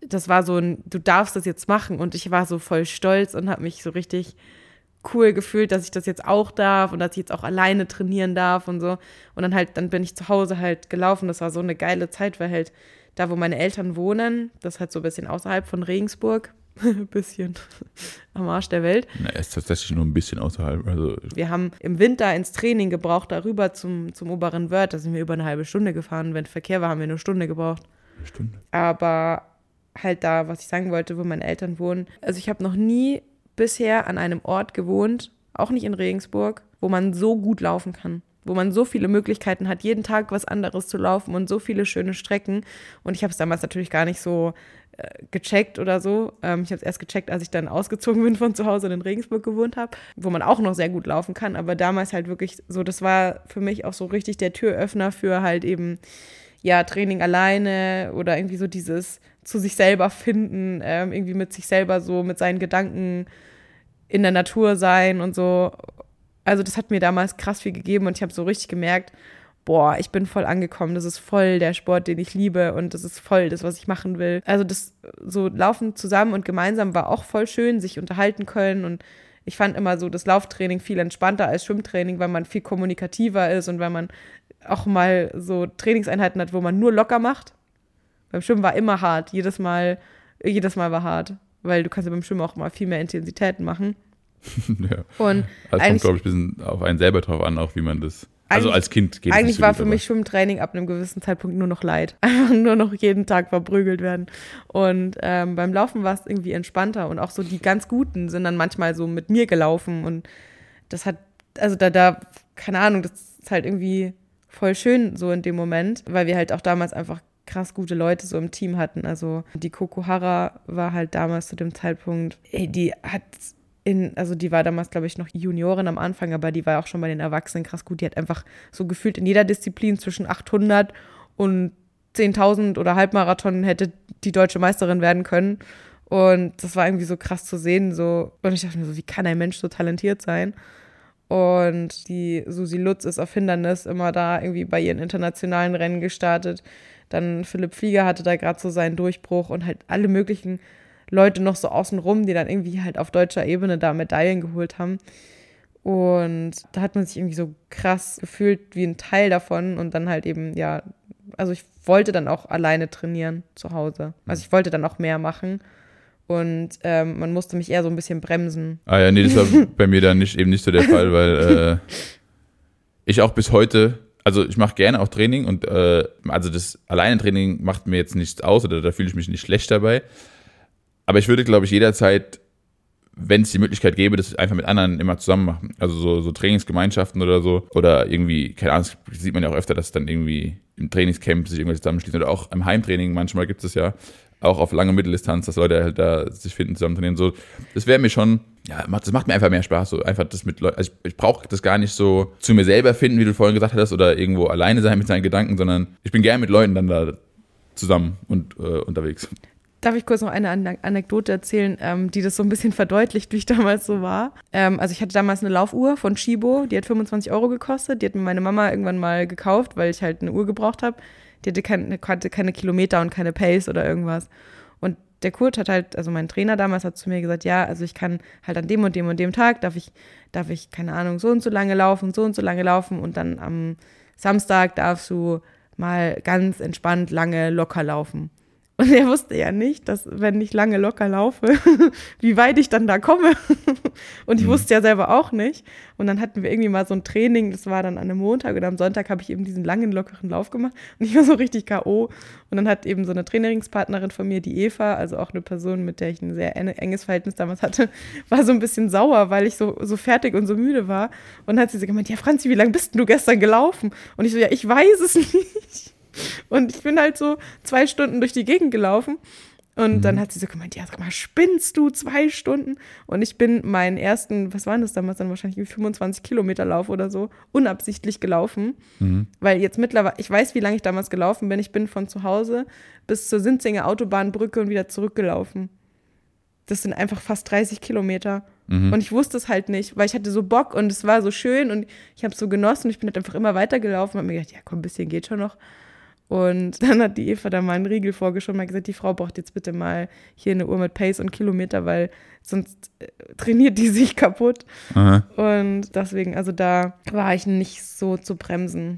S1: das war so ein, du darfst das jetzt machen und ich war so voll stolz und habe mich so richtig cool gefühlt, dass ich das jetzt auch darf und dass ich jetzt auch alleine trainieren darf und so. Und dann halt, dann bin ich zu Hause halt gelaufen. Das war so eine geile Zeit, weil halt da, wo meine Eltern wohnen, das ist halt so ein bisschen außerhalb von Regensburg, ein bisschen am Arsch der Welt.
S2: Na, er ist tatsächlich nur ein bisschen außerhalb. Also
S1: Wir haben im Winter ins Training gebraucht, darüber zum, zum oberen Wörth. Da sind wir über eine halbe Stunde gefahren. Wenn Verkehr war, haben wir eine Stunde gebraucht.
S2: eine Stunde.
S1: Aber halt da, was ich sagen wollte, wo meine Eltern wohnen. Also ich habe noch nie bisher an einem Ort gewohnt, auch nicht in Regensburg, wo man so gut laufen kann. Wo man so viele Möglichkeiten hat, jeden Tag was anderes zu laufen und so viele schöne Strecken. Und ich habe es damals natürlich gar nicht so äh, gecheckt oder so. Ähm, ich habe es erst gecheckt, als ich dann ausgezogen bin von zu Hause und in Regensburg gewohnt habe, wo man auch noch sehr gut laufen kann. Aber damals halt wirklich so, das war für mich auch so richtig der Türöffner für halt eben, ja, Training alleine oder irgendwie so dieses zu sich selber finden, ähm, irgendwie mit sich selber so, mit seinen Gedanken in der Natur sein und so. Also das hat mir damals krass viel gegeben und ich habe so richtig gemerkt, boah, ich bin voll angekommen, das ist voll der Sport, den ich liebe und das ist voll das, was ich machen will. Also das so Laufen zusammen und gemeinsam war auch voll schön, sich unterhalten können und ich fand immer so das Lauftraining viel entspannter als Schwimmtraining, weil man viel kommunikativer ist und weil man auch mal so Trainingseinheiten hat, wo man nur locker macht. Beim Schwimmen war immer hart, jedes Mal, jedes Mal war hart, weil du kannst ja beim Schwimmen auch mal viel mehr Intensitäten machen.
S2: Ja.
S1: Und
S2: also kommt, glaube ich, ein bisschen auf einen selber drauf an, auch wie man das, also als Kind geht es
S1: Eigentlich
S2: nicht so
S1: war
S2: gut,
S1: für
S2: aber
S1: mich Schwimmtraining ab einem gewissen Zeitpunkt nur noch Leid. Einfach nur noch jeden Tag verprügelt werden. Und ähm, beim Laufen war es irgendwie entspannter und auch so die ganz Guten sind dann manchmal so mit mir gelaufen und das hat, also da, da, keine Ahnung, das ist halt irgendwie voll schön so in dem Moment, weil wir halt auch damals einfach krass gute Leute so im Team hatten. Also die Coco Hara war halt damals zu dem Zeitpunkt, ey, die hat in, also die war damals, glaube ich, noch Juniorin am Anfang, aber die war auch schon bei den Erwachsenen krass gut. Die hat einfach so gefühlt in jeder Disziplin zwischen achthundert und zehntausend oder Halbmarathon hätte die deutsche Meisterin werden können. Und das war irgendwie so krass zu sehen. So. Und ich dachte mir so, wie kann ein Mensch so talentiert sein? Und die Susi Lutz ist auf Hindernis immer da irgendwie bei ihren internationalen Rennen gestartet. Dann Philipp Flieger hatte da gerade so seinen Durchbruch und halt alle möglichen Leute noch so außenrum, die dann irgendwie halt auf deutscher Ebene da Medaillen geholt haben. Und da hat man sich irgendwie so krass gefühlt wie ein Teil davon und dann halt eben, ja, also ich wollte dann auch alleine trainieren zu Hause. Also ich wollte dann auch mehr machen und ähm, man musste mich eher so ein bisschen bremsen.
S2: Ah ja, nee, das war bei mir dann nicht, eben nicht so der Fall, weil äh, ich auch bis heute, also ich mache gerne auch Training und äh, also das Alleine-Training macht mir jetzt nichts aus oder da fühle ich mich nicht schlecht dabei. Aber ich würde, glaube ich, jederzeit, wenn es die Möglichkeit gäbe, das einfach mit anderen immer zusammen machen. Also so, so Trainingsgemeinschaften oder so. Oder irgendwie, keine Ahnung, das sieht man ja auch öfter, dass dann irgendwie im Trainingscamp sich irgendwas zusammenschließen. Oder auch im Heimtraining, manchmal gibt es ja auch auf lange Mitteldistanz, dass Leute halt da sich finden, zusammen trainieren. So, das wäre mir schon, ja, das macht mir einfach mehr Spaß. So einfach das mit Leuten, also ich, ich brauche das gar nicht so zu mir selber finden, wie du vorhin gesagt hattest, oder irgendwo alleine sein mit seinen Gedanken, sondern ich bin gerne mit Leuten dann da zusammen und äh, unterwegs.
S1: Darf ich kurz noch eine Anekdote erzählen, ähm, die das so ein bisschen verdeutlicht, wie ich damals so war? Ähm, also ich hatte damals eine Laufuhr von Chibo, die hat fünfundzwanzig Euro gekostet. Die hat mir meine Mama irgendwann mal gekauft, weil ich halt eine Uhr gebraucht habe. Die hatte keine, hatte keine Kilometer und keine Pace oder irgendwas. Und der Kurt hat halt, also mein Trainer damals hat zu mir gesagt, ja, also ich kann halt an dem und dem und dem Tag, darf ich, darf ich, keine Ahnung, so und so lange laufen, so und so lange laufen und dann am Samstag darfst du mal ganz entspannt lange locker laufen. Und er wusste ja nicht, dass, wenn ich lange locker laufe, wie weit ich dann da komme. Und ich wusste ja selber auch nicht. Und dann hatten wir irgendwie mal so ein Training, das war dann an einem Montag oder am Sonntag habe ich eben diesen langen, lockeren Lauf gemacht. Und ich war so richtig K O. Und dann hat eben so eine Trainingspartnerin von mir, die Eva, also auch eine Person, mit der ich ein sehr enges Verhältnis damals hatte, war so ein bisschen sauer, weil ich so, so fertig und so müde war. Und dann hat sie so gemeint, ja Franzi, wie lange bist denn du gestern gelaufen? Und ich so, ja, ich weiß es nicht. Und ich bin halt so zwei Stunden durch die Gegend gelaufen. Und mhm. dann hat sie so gemeint, ja, sag mal, spinnst du zwei Stunden? Und ich bin meinen ersten, was waren das damals dann wahrscheinlich, fünfundzwanzig Kilometer Lauf oder so, unabsichtlich gelaufen. Mhm. Weil jetzt mittlerweile, ich weiß, wie lange ich damals gelaufen bin. Ich bin von zu Hause bis zur Sinzinger Autobahnbrücke und wieder zurückgelaufen. Das sind einfach fast dreißig Kilometer. Mhm. Und ich wusste es halt nicht, weil ich hatte so Bock und es war so schön und ich habe es so genossen. Ich bin halt einfach immer weitergelaufen und habe mir gedacht, ja komm, ein bisschen geht schon noch. Und dann hat die Eva da mal einen Riegel vorgeschoben und hat gesagt, die Frau braucht jetzt bitte mal hier eine Uhr mit Pace und Kilometer, weil sonst äh, trainiert die sich kaputt.
S2: Aha.
S1: Und deswegen, also da war ich nicht so zu bremsen.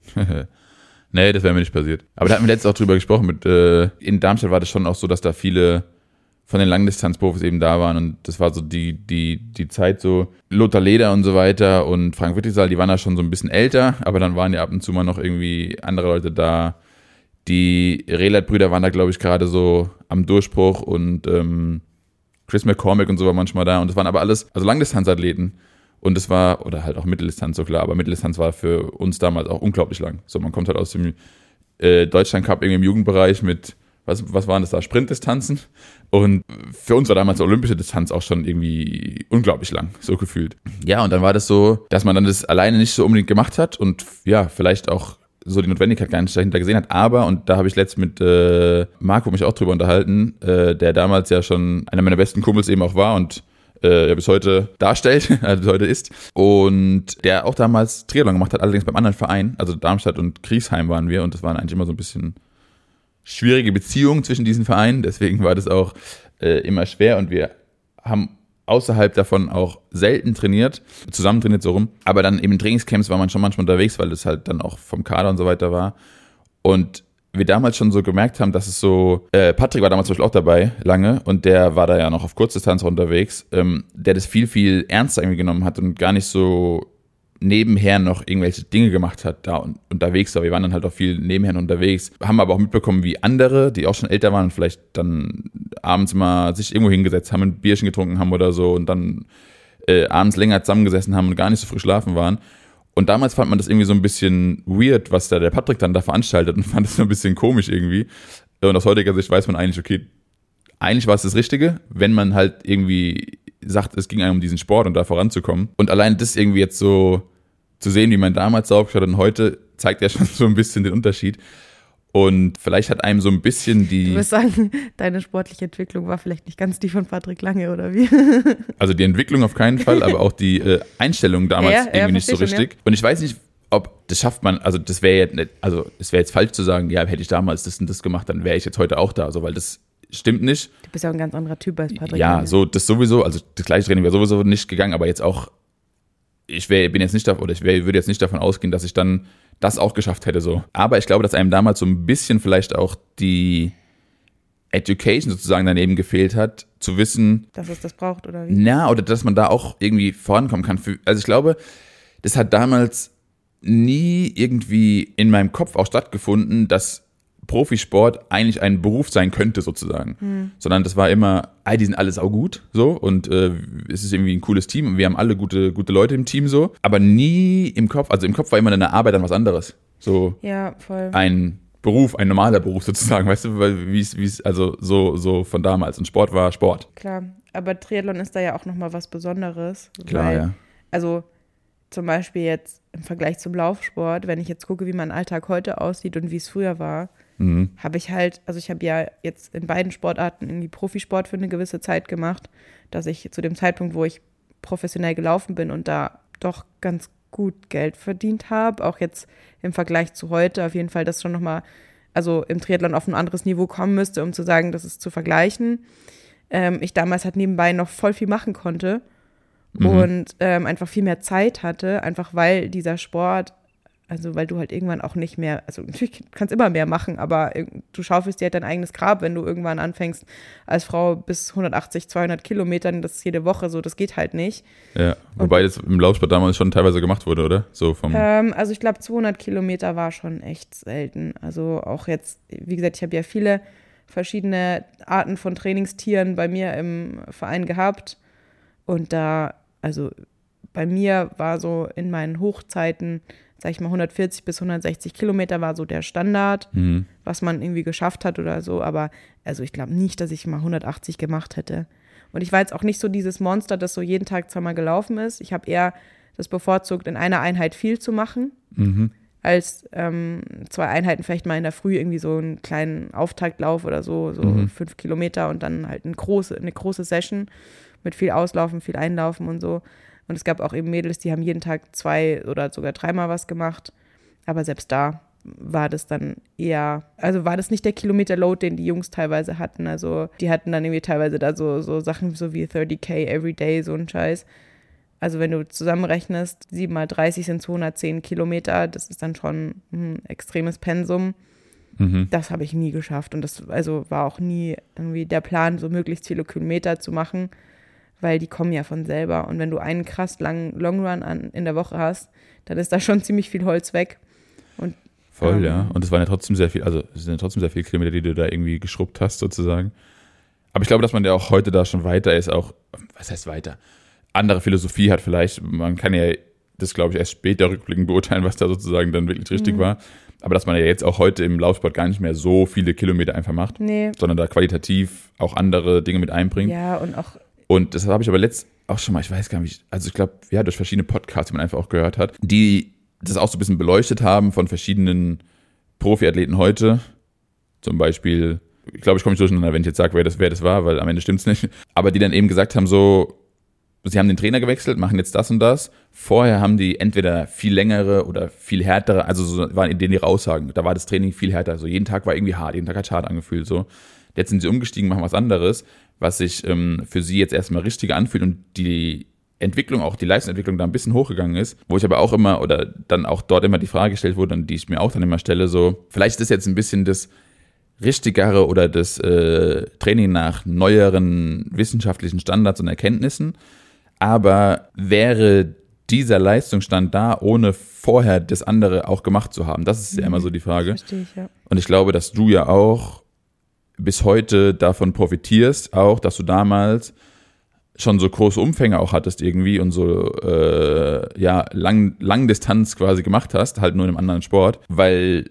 S2: Nee, das wäre mir nicht passiert. Aber da hatten wir letztens auch drüber gesprochen. Mit, äh, in Darmstadt war das schon auch so, dass da viele von den Langdistanzprofis eben da waren. Und das war so die, die, die Zeit so, Lothar Leder und so weiter und Frank Wittisal, die waren da schon so ein bisschen älter. Aber dann waren ja ab und zu mal noch irgendwie andere Leute da. Die Rehlert-Brüder waren da, glaube ich, gerade so am Durchbruch. Und ähm, Chris McCormick und so war manchmal da. Und das waren aber alles, also Langdistanzathleten. Und es war, oder halt auch Mitteldistanz, so klar, aber Mitteldistanz war für uns damals auch unglaublich lang. So, man kommt halt aus dem äh, Deutschland Cup irgendwie im Jugendbereich mit, was, was waren das da, Sprintdistanzen. Und für uns war damals olympische Distanz auch schon irgendwie unglaublich lang, so gefühlt. Ja, und dann war das so, dass man dann das alleine nicht so unbedingt gemacht hat und ja, vielleicht auch so die Notwendigkeit gar nicht dahinter gesehen hat. Aber, und da habe ich letztens mit äh, Marco mich auch drüber unterhalten, äh, der damals ja schon einer meiner besten Kumpels eben auch war und äh, bis heute darstellt, also bis heute ist. Und der auch damals Triathlon gemacht hat, allerdings beim anderen Verein, also Darmstadt und Griesheim waren wir und das waren eigentlich immer so ein bisschen schwierige Beziehungen zwischen diesen Vereinen, deswegen war das auch äh, immer schwer und wir haben außerhalb davon auch selten trainiert, zusammen trainiert so rum, aber dann eben in Trainingscamps war man schon manchmal unterwegs, weil das halt dann auch vom Kader und so weiter war und wir damals schon so gemerkt haben, dass es so, äh, Patrick war damals zum Beispiel auch dabei, lange, und der war da ja noch auf Kurzdistanz unterwegs, ähm, der das viel, viel ernster irgendwie genommen hat und gar nicht so nebenher noch irgendwelche Dinge gemacht hat, da und unterwegs war. Wir waren dann halt auch viel nebenher unterwegs, haben aber auch mitbekommen, wie andere, die auch schon älter waren und vielleicht dann abends mal sich irgendwo hingesetzt haben, ein Bierchen getrunken haben oder so und dann äh, abends länger zusammengesessen haben und gar nicht so früh schlafen waren. Und damals fand man das irgendwie so ein bisschen weird, was da der Patrick dann da veranstaltet und fand das so ein bisschen komisch irgendwie. Und aus heutiger Sicht weiß man eigentlich, okay, eigentlich war es das Richtige, wenn man halt irgendwie sagt, es ging einem um diesen Sport und da voranzukommen. Und allein das irgendwie jetzt so zu sehen, wie man damals drauf hat und heute, zeigt ja schon so ein bisschen den Unterschied. Und vielleicht hat einem so ein bisschen die...
S1: Du würdest sagen, deine sportliche Entwicklung war vielleicht nicht ganz die von Patrick Lange, oder wie?
S2: Also die Entwicklung auf keinen Fall, aber auch die äh, Einstellung damals
S1: ja,
S2: irgendwie
S1: ja,
S2: nicht so
S1: schon,
S2: richtig.
S1: Ja.
S2: Und ich weiß nicht, ob das schafft man, also das wäre jetzt, also es wäre jetzt falsch zu sagen, ja, hätte ich damals das und das gemacht, dann wäre ich jetzt heute auch da, also weil das stimmt nicht.
S1: Du bist ja ein ganz anderer Typ als Patrick
S2: Ja,
S1: Lange.
S2: so das sowieso, also das gleiche Training wäre sowieso nicht gegangen, aber jetzt auch, ich wär, bin jetzt nicht davon, oder ich wär, würde jetzt nicht davon ausgehen, dass ich dann das auch geschafft hätte so. Aber ich glaube, dass einem damals so ein bisschen vielleicht auch die Education sozusagen daneben gefehlt hat, zu wissen,
S1: dass es das braucht, oder wie?
S2: na, oder dass man da auch irgendwie vorankommen kann. Also ich glaube, das hat damals nie irgendwie in meinem Kopf auch stattgefunden, dass Profisport eigentlich ein Beruf sein könnte sozusagen, hm. sondern das war immer, ah, die sind alle saugut so und äh, es ist irgendwie ein cooles Team und wir haben alle gute, gute Leute im Team so, aber nie im Kopf, also im Kopf war immer eine Arbeit an was anderes, so
S1: ja, voll.
S2: ein Beruf, ein normaler Beruf sozusagen, weißt du, weil wie es, wie es, also so, so von damals und Sport war Sport.
S1: Klar, aber Triathlon ist da ja auch nochmal was Besonderes.
S2: Klar,
S1: weil,
S2: ja.
S1: Also zum Beispiel jetzt im Vergleich zum Laufsport, wenn ich jetzt gucke, wie mein Alltag heute aussieht und wie es früher war, mhm. habe ich halt, also ich habe ja jetzt in beiden Sportarten irgendwie Profisport für eine gewisse Zeit gemacht, dass ich zu dem Zeitpunkt, wo ich professionell gelaufen bin und da doch ganz gut Geld verdient habe, auch jetzt im Vergleich zu heute, auf jeden Fall das schon nochmal, also im Triathlon auf ein anderes Niveau kommen müsste, um zu sagen, das ist zu vergleichen. Ähm, ich damals halt nebenbei noch voll viel machen konnte mhm. und ähm, einfach viel mehr Zeit hatte, einfach weil dieser Sport, also weil du halt irgendwann auch nicht mehr, also natürlich kannst immer mehr machen, aber du schaufelst dir halt dein eigenes Grab, wenn du irgendwann anfängst als Frau bis hundertachtzig, zweihundert Kilometern, das ist jede Woche so, das geht halt nicht.
S2: Ja, wobei und, das im Laufsport damals schon teilweise gemacht wurde, oder? So vom
S1: ähm, also ich glaube zweihundert Kilometer war schon echt selten, also auch jetzt, wie gesagt, ich habe ja viele verschiedene Arten von Trainingstieren bei mir im Verein gehabt und da, also bei mir war so in meinen Hochzeiten, sag ich mal, hundertvierzig bis hundertsechzig Kilometer war so der Standard, mhm. was man irgendwie geschafft hat oder so, aber also ich glaube nicht, dass ich mal hundertachtzig gemacht hätte. Und ich war jetzt auch nicht so dieses Monster, das so jeden Tag zweimal gelaufen ist. Ich habe eher das bevorzugt, in einer Einheit viel zu machen, mhm. als ähm, zwei Einheiten vielleicht mal in der Früh irgendwie so einen kleinen Auftaktlauf oder so, so mhm. fünf Kilometer und dann halt eine große, eine große Session mit viel Auslaufen, viel Einlaufen und so. Und es gab auch eben Mädels, die haben jeden Tag zwei oder sogar dreimal was gemacht. Aber selbst da, war das dann eher, also war das nicht der Kilometer-Load, den die Jungs teilweise hatten. Also die hatten dann irgendwie teilweise da so, so Sachen so wie dreißig K every day, so ein Scheiß. Also wenn du zusammenrechnest, sieben mal dreißig sind zweihundertzehn Kilometer, das ist dann schon ein extremes Pensum. Mhm. Das habe ich nie geschafft und das also war auch nie irgendwie der Plan, so möglichst viele Kilometer zu machen, weil die kommen ja von selber. Und wenn du einen krass langen Longrun an, in der Woche hast, dann ist da schon ziemlich viel Holz weg. Und,
S2: Voll,
S1: ähm,
S2: ja. Und es waren ja trotzdem sehr viel, also es sind ja trotzdem sehr viele Kilometer, die du da irgendwie geschrubbt hast, sozusagen. Aber ich glaube, dass man ja auch heute da schon weiter ist, auch, was heißt weiter? Andere Philosophie hat vielleicht, man kann ja das, glaube ich, erst später rückblickend beurteilen, was da sozusagen dann wirklich richtig mhm. war. Aber dass man ja jetzt auch heute im Laufsport gar nicht mehr so viele Kilometer einfach macht,
S1: nee.
S2: sondern da qualitativ auch andere Dinge mit einbringt.
S1: Ja, und auch.
S2: Und das habe ich aber letzt auch schon mal, ich weiß gar nicht, also ich glaube, ja, durch verschiedene Podcasts, die man einfach auch gehört hat, die das auch so ein bisschen beleuchtet haben von verschiedenen Profiathleten heute. Zum Beispiel, ich glaube, ich komme nicht durcheinander, wenn ich jetzt sage, wer das, wer das war, weil am Ende stimmt's nicht. Aber die dann eben gesagt haben, so, sie haben den Trainer gewechselt, machen jetzt das und das. Vorher haben die entweder viel längere oder viel härtere, also so waren in denen ihre Aussagen. Da war das Training viel härter. Also jeden Tag war irgendwie hart, jeden Tag hat es hart angefühlt. So. Jetzt sind sie umgestiegen, machen was anderes, was sich ähm, für sie jetzt erstmal richtig anfühlt und die Entwicklung, auch die Leistungsentwicklung da ein bisschen hochgegangen ist, wo ich aber auch immer oder dann auch dort immer die Frage gestellt wurde und die ich mir auch dann immer stelle, so, vielleicht ist jetzt ein bisschen das richtigere oder das äh, Training nach neueren wissenschaftlichen Standards und Erkenntnissen, aber wäre dieser Leistungsstand da, ohne vorher das andere auch gemacht zu haben? Das ist ja immer so die Frage.
S1: Verstehe ich, ja.
S2: Und ich glaube, dass du ja auch bis heute davon profitierst, auch, dass du damals schon so große Umfänge auch hattest irgendwie und so äh, ja lang Langdistanz quasi gemacht hast, halt nur in einem anderen Sport, weil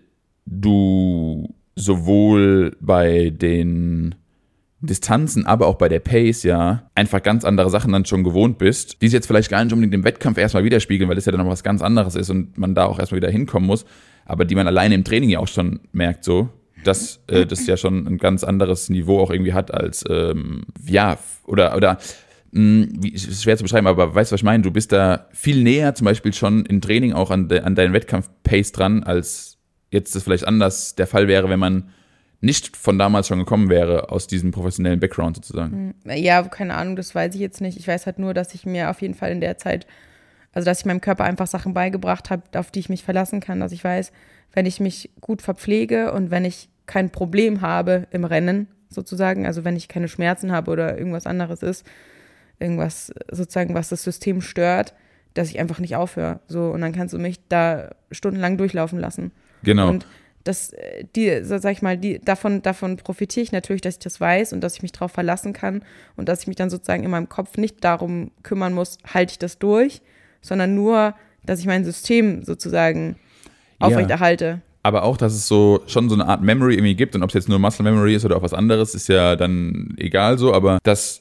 S2: du sowohl bei den Distanzen, aber auch bei der Pace ja einfach ganz andere Sachen dann schon gewohnt bist, die sich jetzt vielleicht gar nicht unbedingt im Wettkampf erstmal widerspiegeln, weil das ja dann noch was ganz anderes ist und man da auch erstmal wieder hinkommen muss, aber die man alleine im Training ja auch schon merkt so, dass äh, das ja schon ein ganz anderes Niveau auch irgendwie hat als ähm, ja, oder oder mh, wie, ist schwer zu beschreiben, aber weißt du, was ich meine? Du bist da viel näher zum Beispiel schon im Training auch an, de, an deinen Wettkampf-Pace dran, als jetzt das vielleicht anders der Fall wäre, wenn man nicht von damals schon gekommen wäre, aus diesem professionellen Background sozusagen.
S1: Ja, keine Ahnung, das weiß ich jetzt nicht. Ich weiß halt nur, dass ich mir auf jeden Fall in der Zeit, also dass ich meinem Körper einfach Sachen beigebracht habe, auf die ich mich verlassen kann, dass ich weiß, wenn ich mich gut verpflege und wenn ich kein Problem habe im Rennen sozusagen, also wenn ich keine Schmerzen habe oder irgendwas anderes ist, irgendwas sozusagen, was das System stört, dass ich einfach nicht aufhöre. So, und dann kannst du mich da stundenlang durchlaufen lassen.
S2: Genau.
S1: Und das, die, so sag ich mal, die, davon, davon profitiere ich natürlich, dass ich das weiß und dass ich mich darauf verlassen kann und dass ich mich dann sozusagen in meinem Kopf nicht darum kümmern muss, halte ich das durch, sondern nur, dass ich mein System sozusagen aufrechterhalte. Ja.
S2: Aber auch, dass es so schon so eine Art Memory irgendwie gibt und ob es jetzt nur Muscle Memory ist oder auch was anderes, ist ja dann egal so, aber dass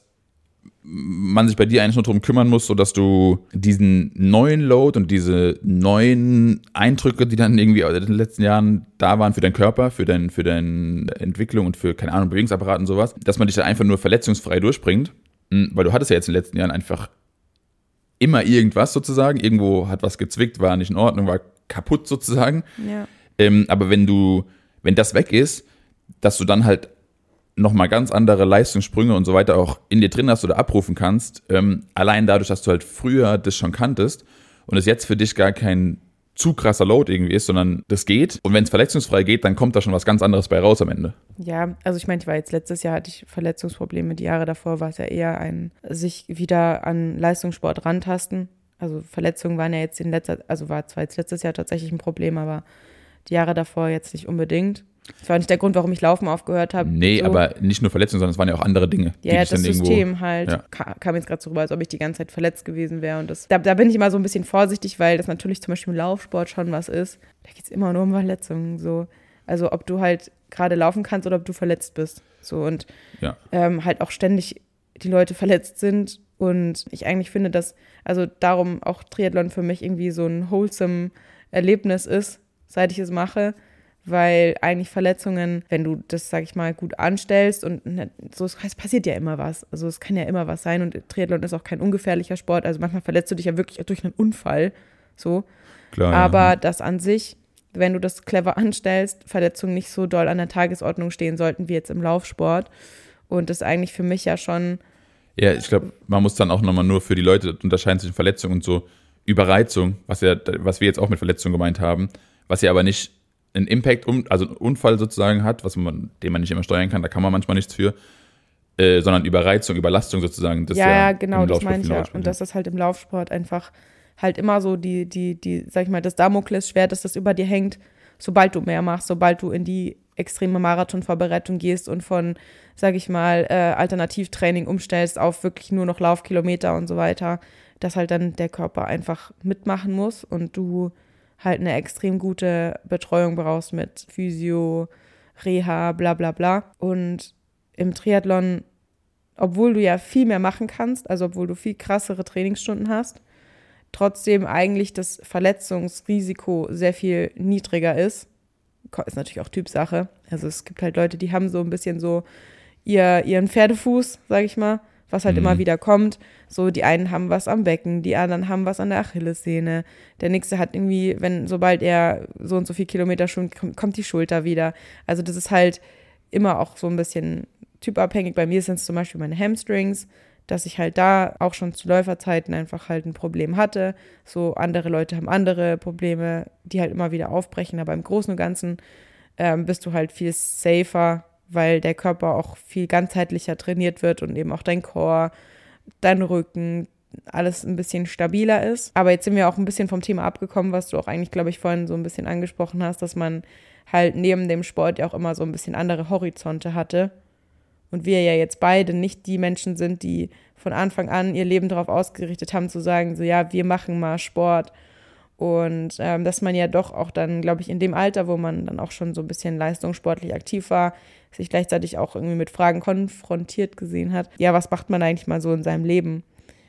S2: man sich bei dir eigentlich nur darum kümmern muss, so dass du diesen neuen Load und diese neuen Eindrücke, die dann irgendwie in den letzten Jahren da waren für deinen Körper, für, dein, für deine Entwicklung und für, keine Ahnung, Bewegungsapparat und sowas, dass man dich da einfach nur verletzungsfrei durchbringt, weil du hattest ja jetzt in den letzten Jahren einfach immer irgendwas sozusagen, irgendwo hat was gezwickt, war nicht in Ordnung, war kaputt sozusagen.
S1: Ja.
S2: Ähm, aber wenn du, wenn das weg ist, dass du dann halt nochmal ganz andere Leistungssprünge und so weiter auch in dir drin hast oder abrufen kannst, ähm, allein dadurch, dass du halt früher das schon kanntest und es jetzt für dich gar kein zu krasser Load irgendwie ist, sondern das geht. Und wenn es verletzungsfrei geht, dann kommt da schon was ganz anderes bei raus am Ende.
S1: Ja, also ich meine, ich war jetzt letztes Jahr, hatte ich Verletzungsprobleme. Die Jahre davor war es ja eher ein sich wieder an Leistungssport rantasten. Also Verletzungen waren ja jetzt in letzter, also war zwar jetzt letztes Jahr tatsächlich ein Problem, aber die Jahre davor jetzt nicht unbedingt. Das war nicht der Grund, warum ich Laufen aufgehört habe.
S2: Nee,
S1: so.
S2: Aber nicht nur Verletzungen, sondern es waren ja auch andere Dinge.
S1: Ja,
S2: die
S1: das System
S2: irgendwo,
S1: halt
S2: ja.
S1: kam jetzt gerade so rüber, als ob ich die ganze Zeit verletzt gewesen wäre. Und das, da, da bin ich immer so ein bisschen vorsichtig, weil das natürlich zum Beispiel im Laufsport schon was ist. Da geht es immer nur um Verletzungen. So. Also ob du halt gerade laufen kannst oder ob du verletzt bist. So und
S2: ja.
S1: ähm, halt auch ständig die Leute verletzt sind. Und ich eigentlich finde, dass, also darum auch Triathlon für mich irgendwie so ein wholesome Erlebnis ist, seit ich es mache. Weil eigentlich Verletzungen, wenn du das, sag ich mal, gut anstellst und so, es passiert ja immer was. Also es kann ja immer was sein und Triathlon ist auch kein ungefährlicher Sport. Also manchmal verletzt du dich ja wirklich durch einen Unfall, so.
S2: Klar,
S1: aber
S2: ja.
S1: dass an sich, wenn du das clever anstellst, Verletzungen nicht so doll an der Tagesordnung stehen sollten wie jetzt im Laufsport. Und das ist eigentlich für mich ja schon...
S2: Ja, ich glaube, man muss dann auch nochmal nur für die Leute unterscheiden zwischen Verletzung und so Überreizung, was ja, was wir jetzt auch mit Verletzung gemeint haben, was ja aber nicht einen Impact, um, also einen Unfall sozusagen hat, was man, den man nicht immer steuern kann, da kann man manchmal nichts für, äh, sondern Überreizung, Überlastung sozusagen. Das
S1: ja,
S2: ja,
S1: ja, genau, das meine ich ja. Und das ist halt im Laufsport einfach halt immer so die, die, die, sag ich mal, das Damoklesschwert, dass das über dir hängt, sobald du mehr machst, sobald du in die extreme Marathonvorbereitung gehst und von, sag ich mal, äh, Alternativtraining umstellst auf wirklich nur noch Laufkilometer und so weiter, dass halt dann der Körper einfach mitmachen muss und du halt eine extrem gute Betreuung brauchst mit Physio, Reha, bla bla bla. Und im Triathlon, obwohl du ja viel mehr machen kannst, also obwohl du viel krassere Trainingsstunden hast, trotzdem eigentlich das Verletzungsrisiko sehr viel niedriger ist. Ist natürlich auch Typsache. Also es gibt halt Leute, die haben so ein bisschen so ihr, ihren Pferdefuß, sag ich mal, was halt mhm. immer wieder kommt. So, die einen haben was am Becken, die anderen haben was an der Achillessehne. Der nächste hat irgendwie, wenn, sobald er so und so viel Kilometer schon kommt, kommt die Schulter wieder. Also das ist halt immer auch so ein bisschen typabhängig. Bei mir sind es zum Beispiel meine Hamstrings, dass ich halt da auch schon zu Läuferzeiten einfach halt ein Problem hatte. So andere Leute haben andere Probleme, die halt immer wieder aufbrechen. Aber im Großen und Ganzen ähm, bist du halt viel safer, weil der Körper auch viel ganzheitlicher trainiert wird und eben auch dein Core, dein Rücken, alles ein bisschen stabiler ist. Aber jetzt sind wir auch ein bisschen vom Thema abgekommen, was du auch eigentlich, glaube ich, vorhin so ein bisschen angesprochen hast, dass man halt neben dem Sport ja auch immer so ein bisschen andere Horizonte hatte. Und wir ja jetzt beide nicht die Menschen sind, die von Anfang an ihr Leben darauf ausgerichtet haben, zu sagen, so ja, wir machen mal Sport. Und ähm, dass man ja doch auch dann, glaube ich, in dem Alter, wo man dann auch schon so ein bisschen leistungssportlich aktiv war, sich gleichzeitig auch irgendwie mit Fragen konfrontiert gesehen hat. Ja, was macht man eigentlich mal so in seinem Leben?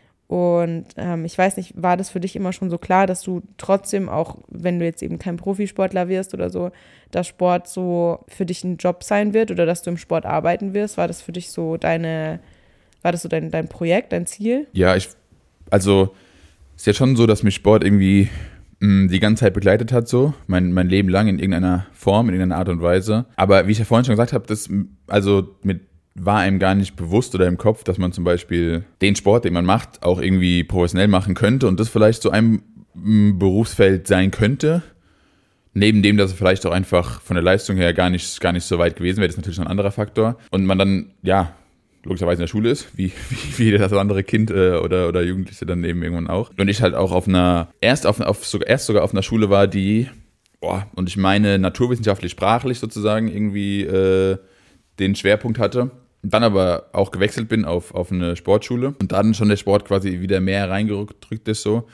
S1: Und ähm, ich weiß nicht, war das für dich immer schon so klar, dass du trotzdem auch, wenn du jetzt eben kein Profisportler wirst oder so, dass Sport so für dich ein Job sein wird oder dass du im Sport arbeiten wirst? War das für dich so deine, war das so dein, dein Projekt, dein Ziel?
S2: Ja, ich, also ist ja schon so, dass mich Sport irgendwie mh, die ganze Zeit begleitet hat, so mein, mein Leben lang in irgendeiner Form, in irgendeiner Art und Weise. Aber wie ich ja vorhin schon gesagt habe, das, also mit war einem gar nicht bewusst oder im Kopf, dass man zum Beispiel den Sport, den man macht, auch irgendwie professionell machen könnte und das vielleicht so ein Berufsfeld sein könnte. Neben dem, dass es vielleicht auch einfach von der Leistung her gar nicht, gar nicht so weit gewesen wäre, das ist natürlich noch ein anderer Faktor. Und man dann, ja, logischerweise in der Schule ist, wie, wie, wie das andere Kind äh, oder, oder Jugendliche dann eben irgendwann auch. Und ich halt auch auf einer, erst, auf, auf, sogar, erst sogar auf einer Schule war, die, boah, und ich meine naturwissenschaftlich, sprachlich sozusagen irgendwie äh, den Schwerpunkt hatte. Dann aber auch gewechselt bin auf, auf eine Sportschule und dann schon der Sport quasi wieder mehr reingerückt ist so.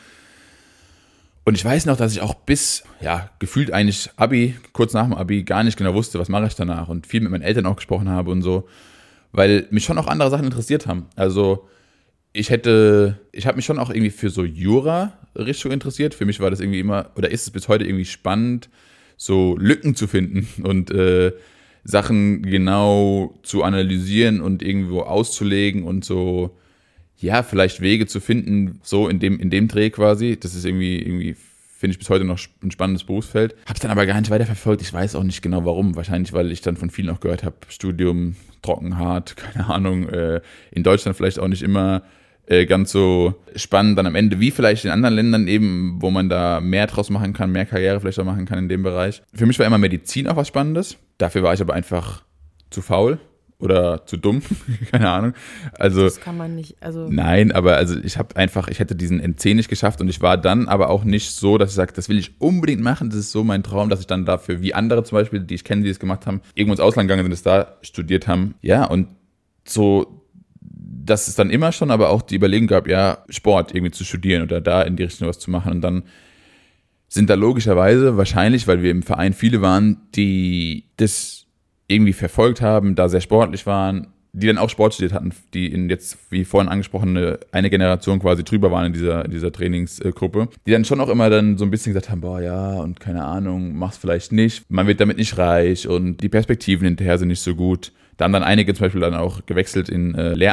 S2: Und ich weiß noch, dass ich auch bis, ja, gefühlt eigentlich Abi, kurz nach dem Abi, gar nicht genau wusste, was mache ich danach und viel mit meinen Eltern auch gesprochen habe und so, weil mich schon auch andere Sachen interessiert haben. Also ich hätte, ich habe mich schon auch irgendwie für so Jura-Richtung interessiert. Für mich war das irgendwie immer, oder ist es bis heute irgendwie spannend, so Lücken zu finden und äh, Sachen genau zu analysieren und irgendwo auszulegen und so, ja, vielleicht Wege zu finden, so in dem, in dem Dreh quasi. Das ist irgendwie, irgendwie finde ich bis heute noch ein spannendes Berufsfeld. Hab's dann aber gar nicht weiterverfolgt. Ich weiß auch nicht genau warum. Wahrscheinlich, weil ich dann von vielen auch gehört habe, Studium trocken, hart, keine Ahnung. Äh, in Deutschland vielleicht auch nicht immer äh, ganz so spannend dann am Ende, wie vielleicht in anderen Ländern eben, wo man da mehr draus machen kann, mehr Karriere vielleicht auch machen kann in dem Bereich. Für mich war immer Medizin auch was Spannendes. Dafür war ich aber einfach zu faul oder zu dumm, keine Ahnung. Also
S1: das kann man nicht, also
S2: nein, aber also ich habe einfach, ich hätte diesen N C nicht geschafft und ich war dann aber auch nicht so, dass ich sage, das will ich unbedingt machen, das ist so mein Traum, dass ich dann dafür, wie andere zum Beispiel, die ich kenne, die das gemacht haben, irgendwo ins Ausland gegangen sind, das da studiert haben. Ja, und so, dass es dann immer schon aber auch die Überlegung gab, ja, Sport irgendwie zu studieren oder da in die Richtung was zu machen und dann sind da logischerweise wahrscheinlich, weil wir im Verein viele waren, die das irgendwie verfolgt haben, da sehr sportlich waren, die dann auch Sport studiert hatten, die in jetzt, wie vorhin angesprochen, eine Generation quasi drüber waren in dieser, in dieser Trainingsgruppe, die dann schon auch immer dann so ein bisschen gesagt haben, boah, ja, und keine Ahnung, mach's vielleicht nicht, man wird damit nicht reich und die Perspektiven hinterher sind nicht so gut. Da haben dann einige zum Beispiel dann auch gewechselt in äh, Lehramt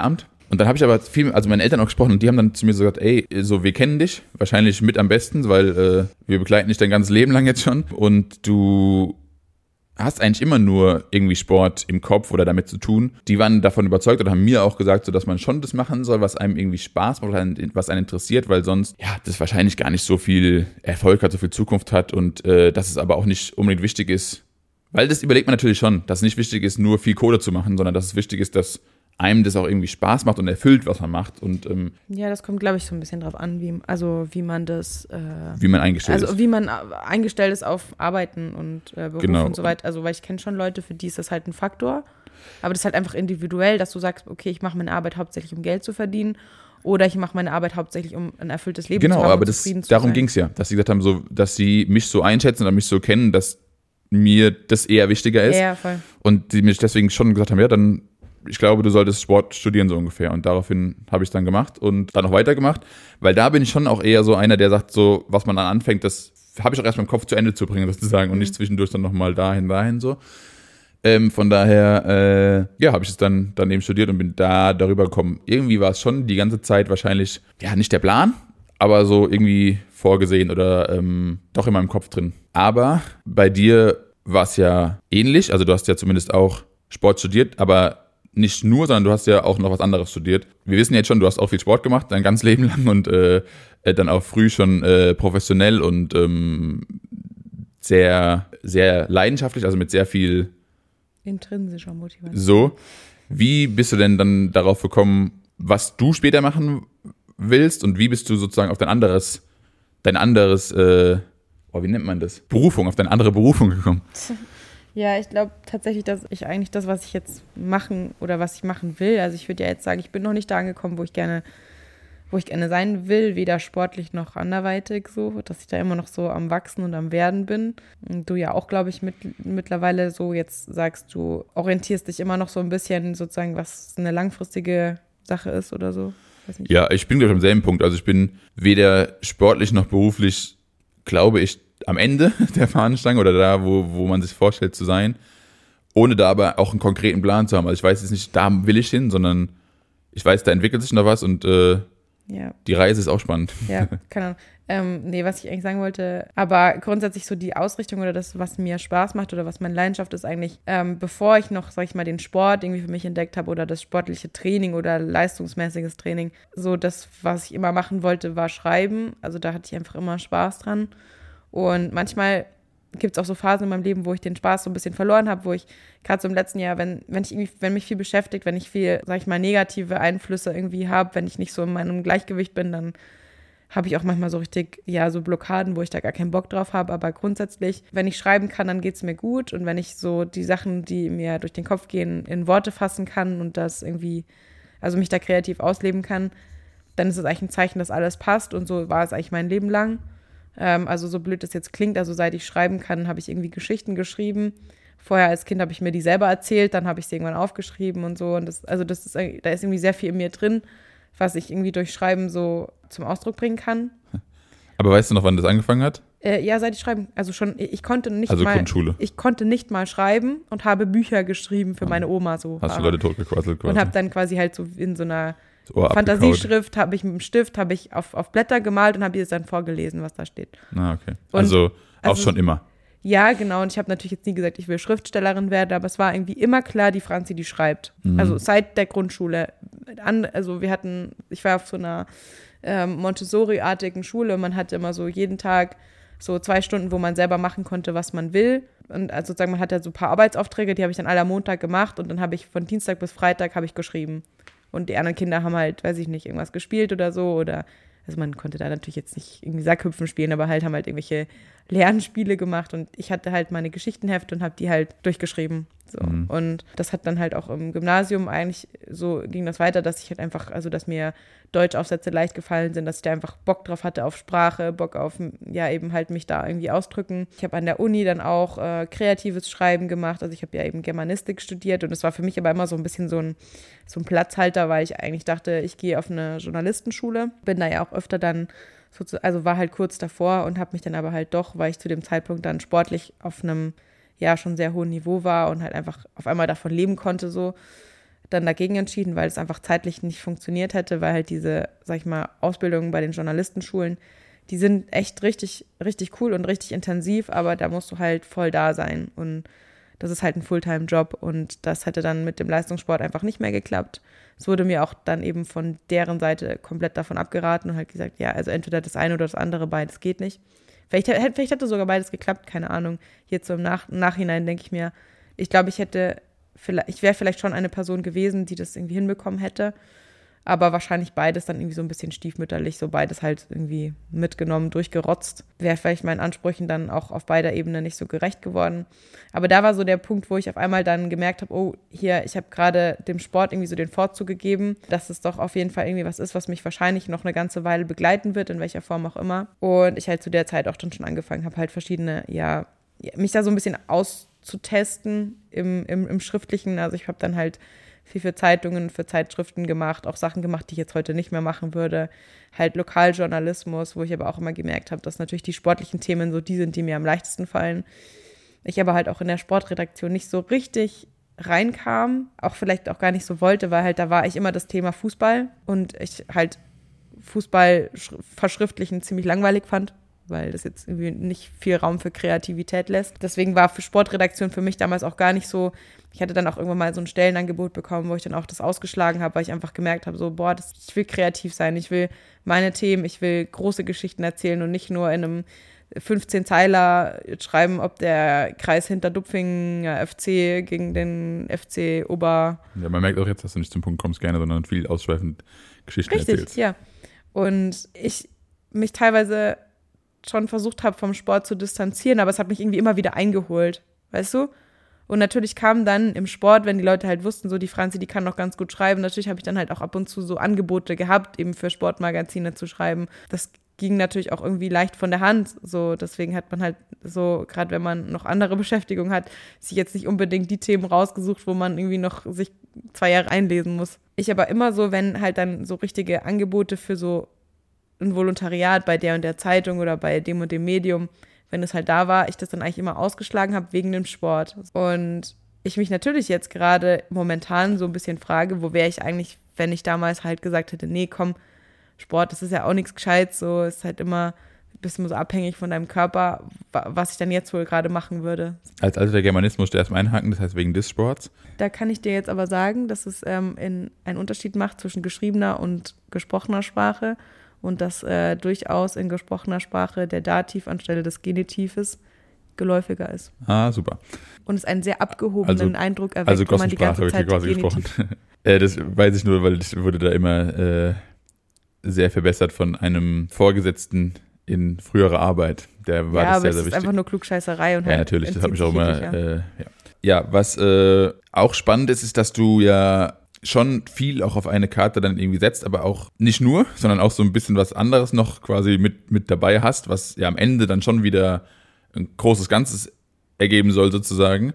S2: Und dann habe ich aber viel, also meine Eltern auch gesprochen und die haben dann zu mir so gesagt, ey, so wir kennen dich, wahrscheinlich mit am besten, weil äh, wir begleiten dich dein ganzes Leben lang jetzt schon und du hast eigentlich immer nur irgendwie Sport im Kopf oder damit zu tun. Die waren davon überzeugt oder haben mir auch gesagt, so dass man schon das machen soll, was einem irgendwie Spaß macht, was einen interessiert, weil sonst ja das wahrscheinlich gar nicht so viel Erfolg hat, so viel Zukunft hat und äh, dass es aber auch nicht unbedingt wichtig ist, weil das überlegt man natürlich schon, dass es nicht wichtig ist, nur viel Kohle zu machen, sondern dass es wichtig ist, dass einem das auch irgendwie Spaß macht und erfüllt, was man macht. Und, ähm,
S1: ja, das kommt, glaube ich, so ein bisschen drauf an, wie, also wie man das äh,
S2: wie man eingestellt
S1: also,
S2: ist.
S1: Also wie man eingestellt ist auf Arbeiten und äh, Beruf
S2: genau.
S1: und so weiter. Also weil ich kenne schon Leute, für die ist das halt ein Faktor. Aber das ist halt einfach individuell, dass du sagst, okay, ich mache meine Arbeit hauptsächlich, um Geld zu verdienen. Oder ich mache meine Arbeit hauptsächlich, um ein erfülltes Leben
S2: genau,
S1: zu haben
S2: aber
S1: und
S2: das,
S1: zufrieden zu
S2: darum
S1: sein.
S2: ging es ja, dass sie gesagt haben, so, dass sie mich so einschätzen oder mich so kennen, dass mir das eher wichtiger ist.
S1: Ja, voll.
S2: Und die mich deswegen schon gesagt haben, ja, dann ich glaube, du solltest Sport studieren, so ungefähr. Und daraufhin habe ich es dann gemacht und dann noch weitergemacht, weil da bin ich schon auch eher so einer, der sagt, so, was man dann anfängt, das habe ich auch erst mal im Kopf zu Ende zu bringen, sozusagen, und nicht zwischendurch dann nochmal dahin, dahin, so. Ähm, von daher, äh, ja, habe ich es dann, dann eben studiert und bin da darüber gekommen. Irgendwie war es schon die ganze Zeit wahrscheinlich, ja, nicht der Plan, aber so irgendwie vorgesehen oder ähm, doch in meinem Kopf drin. Aber bei dir war es ja ähnlich, also du hast ja zumindest auch Sport studiert, aber nicht nur, sondern du hast ja auch noch was anderes studiert. Wir wissen jetzt schon, du hast auch viel Sport gemacht, dein ganzes Leben lang und äh, dann auch früh schon äh, professionell und ähm, sehr, sehr leidenschaftlich, also mit sehr viel
S1: intrinsischer Motivation.
S2: So. Wie bist du denn dann darauf gekommen, was du später machen willst und wie bist du sozusagen auf dein anderes, dein anderes, äh, oh, wie nennt man das? Berufung, auf deine andere Berufung gekommen?
S1: Ja, ich glaube tatsächlich, dass ich eigentlich das, was ich jetzt machen oder was ich machen will, also ich würde ja jetzt sagen, ich bin noch nicht da angekommen, wo ich gerne, wo ich gerne sein will, weder sportlich noch anderweitig so, dass ich da immer noch so am Wachsen und am Werden bin. Und du ja auch, glaube ich, mit, mittlerweile so jetzt sagst, du orientierst dich immer noch so ein bisschen sozusagen, was eine langfristige Sache ist oder so. Weiß nicht.
S2: Ja, ich bin glaube ich am selben Punkt. Also ich bin weder sportlich noch beruflich, glaube ich, am Ende der Fahnenstange oder da, wo, wo man sich vorstellt zu sein, ohne da aber auch einen konkreten Plan zu haben. Also ich weiß jetzt nicht, da will ich hin, sondern ich weiß, da entwickelt sich noch was und äh,
S1: ja.
S2: Die Reise ist auch spannend.
S1: Ja, keine Ahnung. Ähm, nee, was ich eigentlich sagen wollte, aber grundsätzlich so die Ausrichtung oder das, was mir Spaß macht oder was meine Leidenschaft ist eigentlich, ähm, bevor ich noch, sag ich mal, den Sport irgendwie für mich entdeckt habe oder das sportliche Training oder leistungsmäßiges Training, so das, was ich immer machen wollte, war Schreiben. Also da hatte ich einfach immer Spaß dran. Und manchmal gibt es auch so Phasen in meinem Leben, wo ich den Spaß so ein bisschen verloren habe, wo ich gerade so im letzten Jahr, wenn, wenn ich irgendwie, wenn mich viel beschäftigt, wenn ich viel, sag ich mal, negative Einflüsse irgendwie habe, wenn ich nicht so in meinem Gleichgewicht bin, dann habe ich auch manchmal so richtig, ja, so Blockaden, wo ich da gar keinen Bock drauf habe. Aber grundsätzlich, wenn ich schreiben kann, dann geht es mir gut. Und wenn ich so die Sachen, die mir durch den Kopf gehen, in Worte fassen kann und das irgendwie, also mich da kreativ ausleben kann, dann ist es eigentlich ein Zeichen, dass alles passt. Und so war es eigentlich mein Leben lang. Also so blöd das jetzt klingt, also seit ich schreiben kann, habe ich irgendwie Geschichten geschrieben. Vorher als Kind habe ich mir die selber erzählt, dann habe ich sie irgendwann aufgeschrieben und so. Und das, also das ist, da ist irgendwie sehr viel in mir drin, was ich irgendwie durch Schreiben so zum Ausdruck bringen kann.
S2: Aber weißt du noch, wann das angefangen hat?
S1: Äh, ja, seit ich schreiben, also schon, ich konnte nicht
S2: also
S1: mal,
S2: Grundschule.
S1: ich konnte nicht mal schreiben und habe Bücher geschrieben für meine Oma so.
S2: Hast du Leute totgequasselt quasi?
S1: Und habe dann quasi halt so in so einer
S2: Ohr
S1: Fantasieschrift habe ich mit dem Stift, habe ich auf, auf Blätter gemalt und habe ihr dann vorgelesen, was da steht.
S2: Ah, okay.
S1: Und,
S2: also auch
S1: also,
S2: schon immer.
S1: Ja, genau. Und ich habe natürlich jetzt nie gesagt, ich will Schriftstellerin werden, aber es war irgendwie immer klar, die Franzi, die schreibt. Mhm. Also seit der Grundschule. An, also wir hatten, ich war auf so einer ähm, Montessori-artigen Schule. Man hatte immer so jeden Tag so zwei Stunden, wo man selber machen konnte, was man will. Und also sozusagen, man hatte so ein paar Arbeitsaufträge, die habe ich dann alle am Montag gemacht und dann habe ich von Dienstag bis Freitag habe ich geschrieben. Und die anderen Kinder haben halt, weiß ich nicht, irgendwas gespielt oder so. Oder, also man konnte da natürlich jetzt nicht irgendwie Sackhüpfen spielen, aber halt haben halt irgendwelche Lernspiele gemacht. Und ich hatte halt meine Geschichtenhefte und habe die halt durchgeschrieben. So. Mhm. Und das hat dann halt auch im Gymnasium eigentlich, so ging das weiter, dass ich halt einfach, also dass mir Deutschaufsätze leicht gefallen sind, dass ich da einfach Bock drauf hatte auf Sprache, Bock auf, ja, eben halt mich da irgendwie ausdrücken. Ich habe an der Uni dann auch äh, kreatives Schreiben gemacht, also ich habe ja eben Germanistik studiert und es war für mich aber immer so ein bisschen so ein, so ein Platzhalter, weil ich eigentlich dachte, ich gehe auf eine Journalistenschule, bin da ja auch öfter dann, so, also war halt kurz davor und habe mich dann aber halt doch, weil ich zu dem Zeitpunkt dann sportlich auf einem ja schon sehr hohen Niveau war und halt einfach auf einmal davon leben konnte, so, dann dagegen entschieden, weil es einfach zeitlich nicht funktioniert hätte, weil halt diese, sag ich mal, Ausbildungen bei den Journalistenschulen, die sind echt richtig, richtig cool und richtig intensiv, aber da musst du halt voll da sein und das ist halt ein Fulltime-Job und das hätte dann mit dem Leistungssport einfach nicht mehr geklappt. Es wurde mir auch dann eben von deren Seite komplett davon abgeraten und halt gesagt, ja, also entweder das eine oder das andere, beides geht nicht. Vielleicht, vielleicht hätte sogar beides geklappt, keine Ahnung. Jetzt so im Nach- Nachhinein denke ich mir, ich glaube, ich hätte, vielleicht, ich wäre vielleicht schon eine Person gewesen, die das irgendwie hinbekommen hätte, aber wahrscheinlich beides dann irgendwie so ein bisschen stiefmütterlich, so beides halt irgendwie mitgenommen, durchgerotzt. Wäre vielleicht meinen Ansprüchen dann auch auf beider Ebenen nicht so gerecht geworden. Aber da war so der Punkt, wo ich auf einmal dann gemerkt habe, oh, hier, ich habe gerade dem Sport irgendwie so den Vorzug gegeben, dass es doch auf jeden Fall irgendwie was ist, was mich wahrscheinlich noch eine ganze Weile begleiten wird, in welcher Form auch immer. Und ich halt zu der Zeit auch dann schon angefangen habe, halt verschiedene, ja, mich da so ein bisschen auszutesten im, im, im Schriftlichen. Also ich habe dann halt viel für Zeitungen, für Zeitschriften gemacht, auch Sachen gemacht, die ich jetzt heute nicht mehr machen würde. Halt Lokaljournalismus, wo ich aber auch immer gemerkt habe, dass natürlich die sportlichen Themen so die sind, die mir am leichtesten fallen. Ich aber halt auch in der Sportredaktion nicht so richtig reinkam, auch vielleicht auch gar nicht so wollte, weil halt da war ich immer das Thema Fußball und ich halt Fußball verschriftlichen ziemlich langweilig fand, weil das jetzt irgendwie nicht viel Raum für Kreativität lässt. Deswegen war für Sportredaktion für mich damals auch gar nicht so, ich hatte dann auch irgendwann mal so ein Stellenangebot bekommen, wo ich dann auch das ausgeschlagen habe, weil ich einfach gemerkt habe, so, boah, das, ich will kreativ sein, ich will meine Themen, ich will große Geschichten erzählen und nicht nur in einem fünfzehn-Zeiler schreiben, ob der Kreis Hinterdupfing F C gegen den F C Ober...
S2: Ja, man merkt auch jetzt, dass du nicht zum Punkt kommst gerne, sondern viel ausschweifend Geschichten
S1: Richtig,
S2: erzählst.
S1: Ja. Und ich mich teilweise schon versucht habe, vom Sport zu distanzieren, aber es hat mich irgendwie immer wieder eingeholt, weißt du? Und natürlich kam dann im Sport, wenn die Leute halt wussten, so die Franzi, die kann noch ganz gut schreiben, natürlich habe ich dann halt auch ab und zu so Angebote gehabt, eben für Sportmagazine zu schreiben. Das ging natürlich auch irgendwie leicht von der Hand, so deswegen hat man halt so, gerade wenn man noch andere Beschäftigung hat, sich jetzt nicht unbedingt die Themen rausgesucht, wo man irgendwie noch sich zwei Jahre einlesen muss. Ich aber immer so, wenn halt dann so richtige Angebote für so ein Volontariat bei der und der Zeitung oder bei dem und dem Medium, wenn es halt da war, ich das dann eigentlich immer ausgeschlagen habe wegen dem Sport. Und ich mich natürlich jetzt gerade momentan so ein bisschen frage, wo wäre ich eigentlich, wenn ich damals halt gesagt hätte, nee, komm, Sport, das ist ja auch nichts Gescheites, so ist halt immer ein bisschen so abhängig von deinem Körper, was ich dann jetzt wohl gerade machen würde.
S2: Als alter Germanist musst du erstmal einhaken, das heißt wegen des Sports.
S1: Da kann ich dir jetzt aber sagen, dass es ähm, in, einen Unterschied macht zwischen geschriebener und gesprochener Sprache und dass äh, durchaus in gesprochener Sprache der Dativ anstelle des Genitives geläufiger ist.
S2: Ah, super.
S1: Und es einen sehr abgehobenen
S2: Also,
S1: Eindruck erweckt,
S2: also
S1: wenn man die ganze
S2: Gossensprache
S1: Zeit
S2: quasi
S1: Genitiv.
S2: gesprochen. äh, das weiß ich nur, weil ich wurde da immer äh, sehr verbessert von einem Vorgesetzten in früherer Arbeit. Der war
S1: ja,
S2: das
S1: aber
S2: sehr,
S1: es
S2: sehr
S1: ist
S2: wichtig.
S1: einfach nur Klugscheißerei. Und
S2: Ja,
S1: halt
S2: natürlich, das hat mich auch
S1: entzieht
S2: immer,
S1: sich wirklich,
S2: äh, ja. Ja, was äh, auch spannend ist, ist, dass du ja schon viel auch auf eine Karte dann irgendwie setzt, aber auch nicht nur, sondern auch so ein bisschen was anderes noch quasi mit, mit dabei hast, was ja am Ende dann schon wieder ein großes Ganzes ergeben soll sozusagen.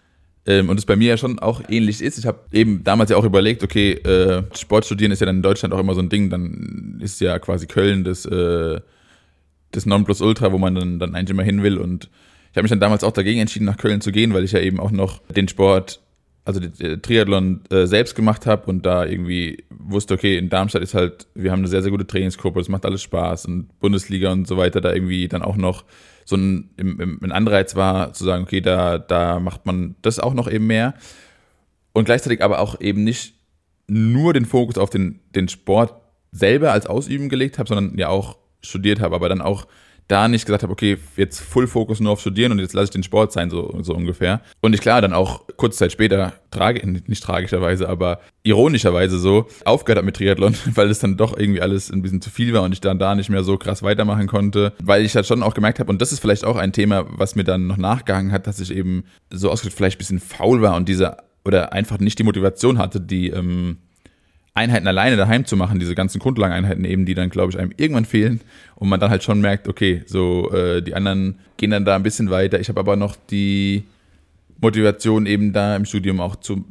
S2: Ähm, und es bei mir ja schon auch ähnlich ist. Ich habe eben damals ja auch überlegt, okay, äh, Sport studieren ist ja dann in Deutschland auch immer so ein Ding, dann ist ja quasi Köln das, äh, das Nonplusultra, wo man dann, dann eigentlich immer hin will. Und ich habe mich dann damals auch dagegen entschieden, nach Köln zu gehen, weil ich ja eben auch noch den Sport, also den Triathlon äh, selbst gemacht habe und da irgendwie wusste, okay, in Darmstadt ist halt, wir haben eine sehr, sehr gute Trainingsgruppe, es macht alles Spaß und Bundesliga und so weiter, da irgendwie dann auch noch so ein, im, im, ein Anreiz war, zu sagen, okay, da, da macht man das auch noch eben mehr. Und gleichzeitig aber auch eben nicht nur den Fokus auf den, den Sport selber als Ausüben gelegt habe, sondern ja auch studiert habe, aber dann auch da nicht gesagt habe, okay, jetzt Full Fokus nur auf Studieren und jetzt lasse ich den Sport sein, so, so ungefähr. Und ich klar dann auch kurze Zeit später, trage, nicht tragischerweise, aber ironischerweise so, aufgehört habe mit Triathlon, weil es dann doch irgendwie alles ein bisschen zu viel war und ich dann da nicht mehr so krass weitermachen konnte, weil ich halt schon auch gemerkt habe, und das ist vielleicht auch ein Thema, was mir dann noch nachgehangen hat, dass ich eben so ausgedrückt vielleicht ein bisschen faul war und diese, oder einfach nicht die Motivation hatte, die ähm, Einheiten alleine daheim zu machen, diese ganzen Grundlageneinheiten eben, die dann, glaube ich, einem irgendwann fehlen und man dann halt schon merkt, okay, so äh, die anderen gehen dann da ein bisschen weiter. Ich habe aber noch die Motivation eben da im Studium auch zu,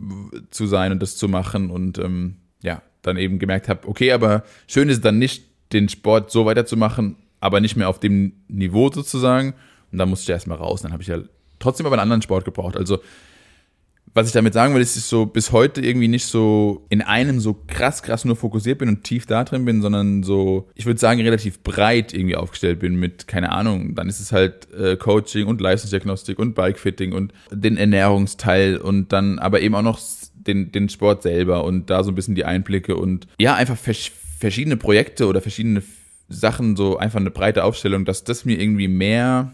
S2: zu sein und das zu machen und ähm, ja, dann eben gemerkt habe, okay, aber schön ist es dann nicht, den Sport so weiterzumachen, aber nicht mehr auf dem Niveau sozusagen und dann musste ich erstmal raus. Dann habe ich ja trotzdem aber einen anderen Sport gebraucht. Also was ich damit sagen will, ist, dass ich so bis heute irgendwie nicht so in einem so krass, krass nur fokussiert bin und tief da drin bin, sondern so, ich würde sagen, relativ breit irgendwie aufgestellt bin mit, keine Ahnung, dann ist es halt äh, Coaching und Leistungsdiagnostik und Bikefitting und den Ernährungsteil und dann aber eben auch noch den, den Sport selber und da so ein bisschen die Einblicke und ja, einfach vers- verschiedene Projekte oder verschiedene Sachen, so einfach eine breite Aufstellung, dass das mir irgendwie mehr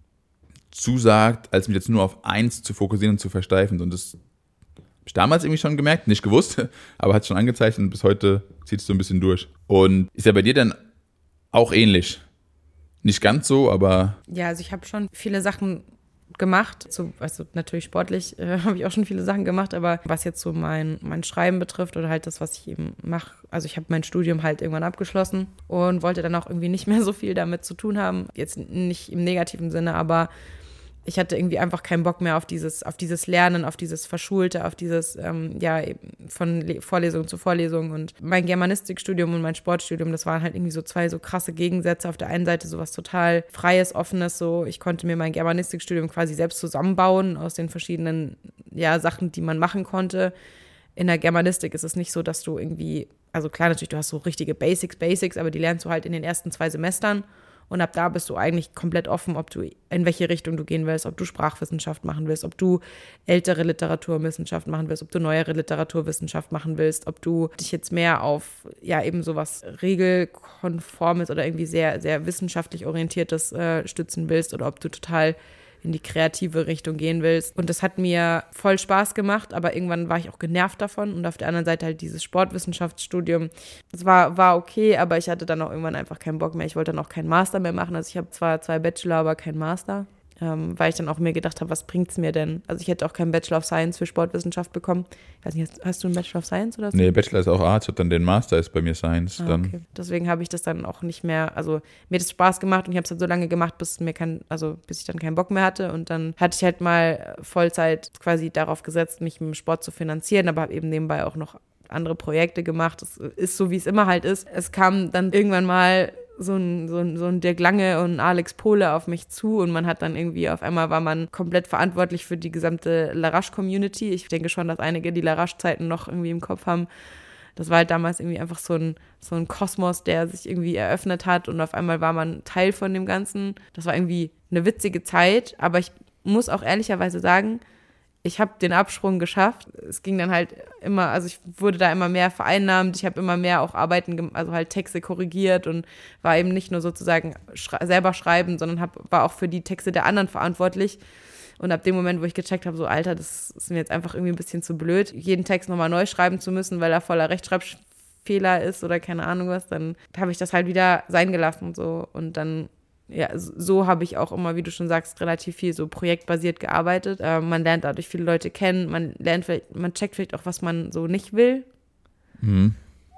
S2: zusagt, als mich jetzt nur auf eins zu fokussieren und zu versteifen. Und das habe ich damals irgendwie schon gemerkt, nicht gewusst, aber hat es schon angezeichnet und bis heute zieht es so ein bisschen durch. Und ist ja bei dir dann auch ähnlich? Nicht ganz so, aber...
S1: Ja, also ich habe schon viele Sachen gemacht. So, also natürlich sportlich äh, habe ich auch schon viele Sachen gemacht, aber was jetzt so mein, mein Schreiben betrifft oder halt das, was ich eben mache, also ich habe mein Studium halt irgendwann abgeschlossen und wollte dann auch irgendwie nicht mehr so viel damit zu tun haben. Jetzt nicht im negativen Sinne, aber ich hatte irgendwie einfach keinen Bock mehr auf dieses, auf dieses Lernen, auf dieses Verschulte, auf dieses, ähm, ja, von Le- Vorlesung zu Vorlesung. Und mein Germanistikstudium und mein Sportstudium, das waren halt irgendwie so zwei so krasse Gegensätze. Auf der einen Seite sowas total Freies, Offenes, so ich konnte mir mein Germanistikstudium quasi selbst zusammenbauen aus den verschiedenen, ja, Sachen, die man machen konnte. In der Germanistik ist es nicht so, dass du irgendwie, also klar, natürlich, du hast so richtige Basics, Basics, aber die lernst du halt in den ersten zwei Semestern. Und ab da bist du eigentlich komplett offen, ob du in welche Richtung du gehen willst, ob du Sprachwissenschaft machen willst, ob du ältere Literaturwissenschaft machen willst, ob du neuere Literaturwissenschaft machen willst, ob du dich jetzt mehr auf ja eben sowas regelkonformes oder irgendwie sehr, sehr wissenschaftlich orientiertes äh, stützen willst oder ob du total in die kreative Richtung gehen willst. Und das hat mir voll Spaß gemacht, aber irgendwann war ich auch genervt davon. Und auf der anderen Seite halt dieses Sportwissenschaftsstudium. Das war, war okay, aber ich hatte dann auch irgendwann einfach keinen Bock mehr. Ich wollte dann auch keinen Master mehr machen. Also ich habe zwar zwei Bachelor, aber keinen Master. Ähm, weil ich dann auch mir gedacht habe, was bringt's mir denn? Also ich hätte auch keinen Bachelor of Science für Sportwissenschaft bekommen. Ich weiß nicht, hast, hast du einen Bachelor of Science oder so?
S2: Nee, Bachelor ist auch Arzt und dann den Master ist bei mir Science.
S1: Ah,
S2: dann.
S1: okay. Deswegen habe ich das dann auch nicht mehr, also mir hat es Spaß gemacht und ich habe es halt so lange gemacht, bis mir kein, also bis ich dann keinen Bock mehr hatte und dann hatte ich halt mal Vollzeit quasi darauf gesetzt, mich mit dem Sport zu finanzieren, aber habe eben nebenbei auch noch andere Projekte gemacht. Es ist so, wie es immer halt ist. Es kam dann irgendwann mal so ein, so ein, so ein Dirk Lange und Alex Pohle auf mich zu und man hat dann irgendwie, auf einmal war man komplett verantwortlich für die gesamte Larache-Community. Ich denke schon, dass einige die Larache-Zeiten noch irgendwie im Kopf haben. Das war halt damals irgendwie einfach so ein, so ein Kosmos, der sich irgendwie eröffnet hat und auf einmal war man Teil von dem Ganzen. Das war irgendwie eine witzige Zeit, aber ich muss auch ehrlicherweise sagen, ich habe den Absprung geschafft. Es ging dann halt immer, also ich wurde da immer mehr vereinnahmt. Ich habe immer mehr auch Arbeiten, also halt Texte korrigiert und war eben nicht nur sozusagen schre- selber schreiben, sondern hab, war auch für die Texte der anderen verantwortlich. Und ab dem Moment, wo ich gecheckt habe, so Alter, das ist mir jetzt einfach irgendwie ein bisschen zu blöd, jeden Text nochmal neu schreiben zu müssen, weil er voller Rechtschreibfehler ist oder keine Ahnung was, dann habe ich das halt wieder sein gelassen und so. Und dann ja, so habe ich auch immer, wie du schon sagst, relativ viel so projektbasiert gearbeitet. Äh, man lernt dadurch viele Leute kennen, man lernt vielleicht, man checkt vielleicht auch, was man so nicht will.
S2: Mhm.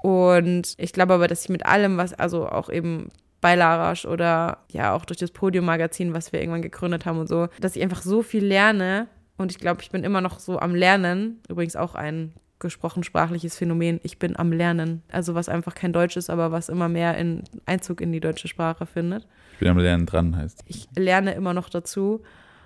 S1: Und ich glaube aber, dass ich mit allem, was, also auch eben bei Larache oder ja auch durch das Podium-Magazin, was wir irgendwann gegründet haben und so, dass ich einfach so viel lerne und ich glaube, ich bin immer noch so am Lernen. Übrigens auch ein gesprochen sprachliches Phänomen. Ich bin am Lernen. Also was einfach kein Deutsch ist, aber was immer mehr in Einzug in die deutsche Sprache findet.
S2: Ich bin am Lernen dran, heißt.
S1: Ich lerne immer noch dazu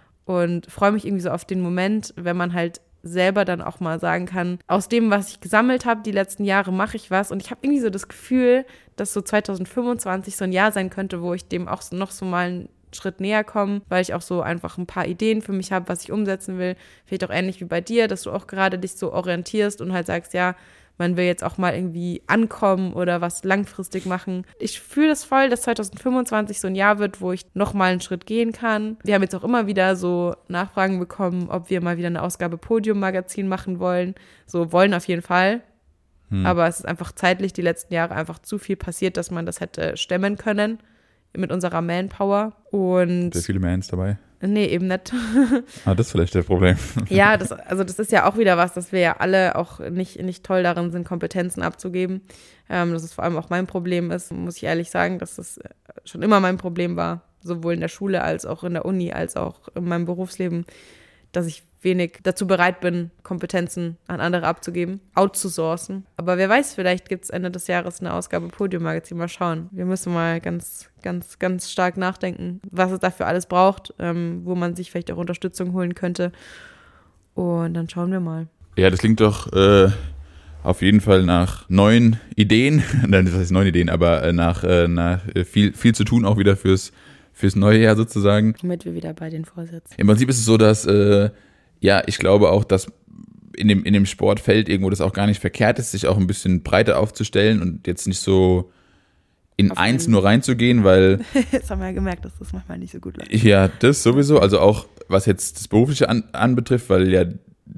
S1: und freue mich irgendwie so auf den Moment, wenn man halt selber dann auch mal sagen kann, aus dem, was ich gesammelt habe, die letzten Jahre mache ich was. Und ich habe irgendwie so das Gefühl, dass so zwanzig fünfundzwanzig so ein Jahr sein könnte, wo ich dem auch so noch so mal einen Schritt näher komme, weil ich auch so einfach ein paar Ideen für mich habe, was ich umsetzen will. Vielleicht auch ähnlich wie bei dir, dass du auch gerade dich so orientierst und halt sagst, ja, man will jetzt auch mal irgendwie ankommen oder was langfristig machen. Ich fühle das voll, dass zwanzig fünfundzwanzig so ein Jahr wird, wo ich noch mal einen Schritt gehen kann. Wir haben jetzt auch immer wieder so Nachfragen bekommen, ob wir mal wieder eine Ausgabe Podium-Magazin machen wollen. So wollen auf jeden Fall. Hm. Aber es ist einfach zeitlich die letzten Jahre einfach zu viel passiert, dass man das hätte stemmen können mit unserer Manpower. Und
S2: Sehr viele Mans dabei.
S1: Nee, eben nicht.
S2: Ah, das ist vielleicht das Problem.
S1: Ja, das, also das ist ja auch wieder was, dass wir ja alle auch nicht, nicht toll darin sind, Kompetenzen abzugeben. Ähm, dass es vor allem auch mein Problem ist, muss ich ehrlich sagen, dass das schon immer mein Problem war, sowohl in der Schule als auch in der Uni, als auch in meinem Berufsleben, dass ich wenig dazu bereit bin, Kompetenzen an andere abzugeben, outzusourcen. Aber wer weiß, vielleicht gibt es Ende des Jahres eine Ausgabe Podium-Magazin. Mal schauen. Wir müssen mal ganz, ganz, ganz stark nachdenken, was es dafür alles braucht, ähm, wo man sich vielleicht auch Unterstützung holen könnte. Und dann schauen wir mal.
S2: Ja, das klingt doch äh, auf jeden Fall nach neuen Ideen. Nein, das heißt neuen Ideen, aber äh, nach, äh, nach äh, viel, viel zu tun auch wieder fürs, fürs neue Jahr sozusagen.
S1: Womit wir wieder bei den Vorsätzen.
S2: Im Prinzip ist es so, dass, äh, ja, ich glaube auch, dass in dem, in dem Sportfeld irgendwo das auch gar nicht verkehrt ist, sich auch ein bisschen breiter aufzustellen und jetzt nicht so in
S1: Auf
S2: eins
S1: einen-
S2: nur reinzugehen, weil
S1: Jetzt haben wir ja gemerkt, dass das manchmal nicht so gut läuft.
S2: ja, das sowieso, also auch was jetzt das Berufliche an, anbetrifft, weil ja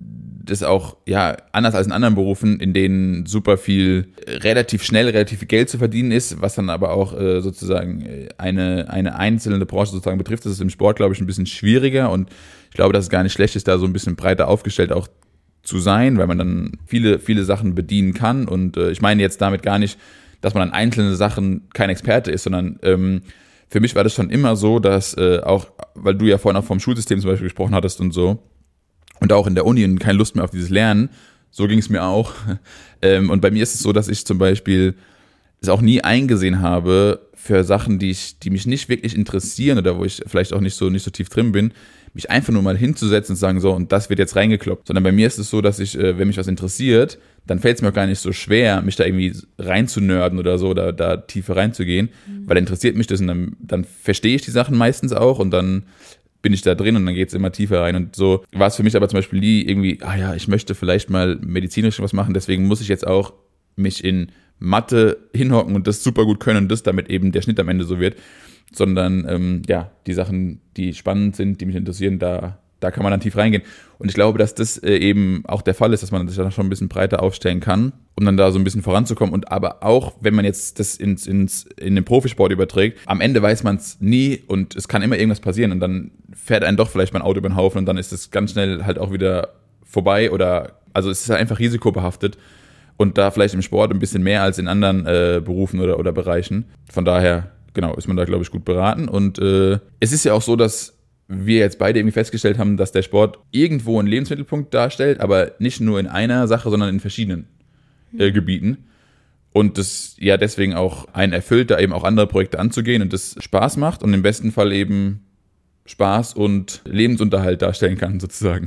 S2: das auch, ja, anders als in anderen Berufen, in denen super viel, äh, relativ schnell, relativ viel Geld zu verdienen ist, was dann aber auch äh, sozusagen äh, eine, eine einzelne Branche sozusagen betrifft, das ist im Sport, glaube ich, ein bisschen schwieriger und ich glaube, dass es gar nicht schlecht ist, da so ein bisschen breiter aufgestellt auch zu sein, weil man dann viele, viele Sachen bedienen kann und äh, ich meine jetzt damit gar nicht, dass man an einzelnen Sachen kein Experte ist, sondern ähm, für mich war das schon immer so, dass äh, auch, weil du ja vorhin auch vom Schulsystem zum Beispiel gesprochen hattest und so, und auch in der Uni und keine Lust mehr auf dieses Lernen, so ging es mir auch. Ähm, und bei mir ist es so, dass ich zum Beispiel es auch nie eingesehen habe für Sachen, die ich, die mich nicht wirklich interessieren oder wo ich vielleicht auch nicht so, nicht so tief drin bin, mich einfach nur mal hinzusetzen und zu sagen, so, und das wird jetzt reingekloppt. Sondern bei mir ist es so, dass ich, äh, wenn mich was interessiert, dann fällt es mir auch gar nicht so schwer, mich da irgendwie reinzunörden oder so, da, da tiefer reinzugehen, mhm. weil interessiert mich das und dann, dann verstehe ich die Sachen meistens auch und dann bin ich da drin und dann geht es immer tiefer rein. Und so war es für mich aber zum Beispiel nie irgendwie, ah ja, ich möchte vielleicht mal medizinisch was machen, deswegen muss ich jetzt auch mich in Mathe hinhocken und das super gut können und das damit eben der Schnitt am Ende so wird. Sondern ähm, ja, die Sachen, die spannend sind, die mich interessieren, da, da kann man dann tief reingehen. Und ich glaube, dass das äh, eben auch der Fall ist, dass man sich da schon ein bisschen breiter aufstellen kann, um dann da so ein bisschen voranzukommen. Und aber auch, wenn man jetzt das ins, ins, in den Profisport überträgt, am Ende weiß man es nie und es kann immer irgendwas passieren und dann fährt einen doch vielleicht mal ein Auto über den Haufen und dann ist es ganz schnell halt auch wieder vorbei oder, also es ist halt einfach risikobehaftet und da vielleicht im Sport ein bisschen mehr als in anderen äh, Berufen oder, oder Bereichen. Von daher, genau, ist man da, glaube ich, gut beraten und äh, es ist ja auch so, dass wir jetzt beide irgendwie festgestellt haben, dass der Sport irgendwo einen Lebensmittelpunkt darstellt, aber nicht nur in einer Sache, sondern in verschiedenen äh, Gebieten. Und das ja deswegen auch einen erfüllt, da eben auch andere Projekte anzugehen und das Spaß macht und im besten Fall eben Spaß und Lebensunterhalt darstellen kann, sozusagen.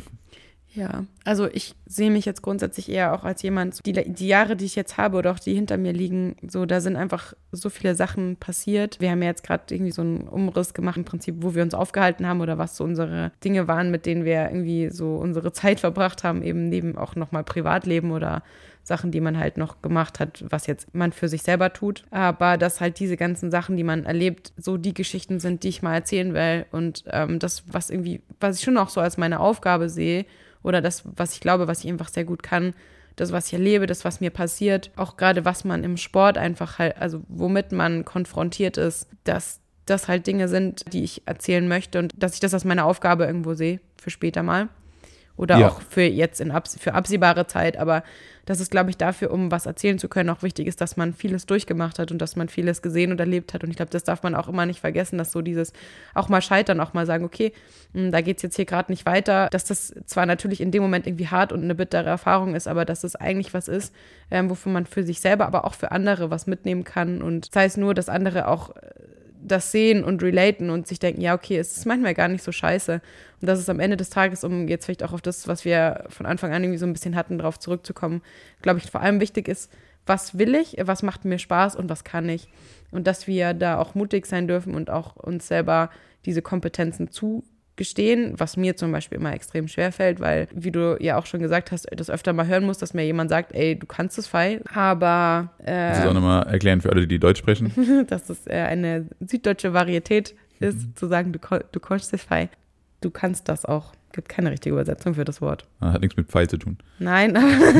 S1: Ja, also ich sehe mich jetzt grundsätzlich eher auch als jemand, die, die Jahre, die ich jetzt habe oder auch die hinter mir liegen, so da sind einfach so viele Sachen passiert. Wir haben ja jetzt gerade irgendwie so einen Umriss gemacht im Prinzip, wo wir uns aufgehalten haben oder was so unsere Dinge waren, mit denen wir irgendwie so unsere Zeit verbracht haben, eben neben auch nochmal Privatleben oder Sachen, die man halt noch gemacht hat, was jetzt man für sich selber tut. Aber dass halt diese ganzen Sachen, die man erlebt, so die Geschichten sind, die ich mal erzählen will und ähm, das, was irgendwie, was ich schon auch so als meine Aufgabe sehe, oder das, was ich glaube, was ich einfach sehr gut kann, das, was ich erlebe, das, was mir passiert, auch gerade was man im Sport einfach halt, also womit man konfrontiert ist, dass das halt Dinge sind, die ich erzählen möchte und dass ich das als meine Aufgabe irgendwo sehe für später mal. Oder
S2: ja.
S1: auch für jetzt in abs- für absehbare Zeit, aber das ist, glaube ich, dafür, um was erzählen zu können, auch wichtig ist, dass man vieles durchgemacht hat und dass man vieles gesehen und erlebt hat und ich glaube, das darf man auch immer nicht vergessen, dass so dieses auch mal scheitern, auch mal sagen, okay, mh, da geht's jetzt hier gerade nicht weiter, dass das zwar natürlich in dem Moment irgendwie hart und eine bittere Erfahrung ist, aber dass das eigentlich was ist, ähm, wofür man für sich selber, aber auch für andere was mitnehmen kann und sei es nur, dass andere auch das sehen und relaten und sich denken, ja, okay, es ist manchmal gar nicht so scheiße. Und dass es am Ende des Tages, um jetzt vielleicht auch auf das, was wir von Anfang an irgendwie so ein bisschen hatten, drauf zurückzukommen, glaube ich, vor allem wichtig ist, was will ich, was macht mir Spaß und was kann ich. Und dass wir da auch mutig sein dürfen und auch uns selber diese Kompetenzen zugestehen, was mir zum Beispiel immer extrem schwer fällt, weil, wie du ja auch schon gesagt hast, das öfter mal hören muss, dass mir jemand sagt, ey, du kannst es fein, aber äh,
S2: Kannst du auch nochmal erklären für alle, die Deutsch sprechen?
S1: dass es äh, eine süddeutsche Varietät ist, mhm. zu sagen, du, du kannst es fein. Du kannst das auch. Gibt keine richtige Übersetzung für das Wort.
S2: Hat nichts mit Pfeil zu tun.
S1: Nein.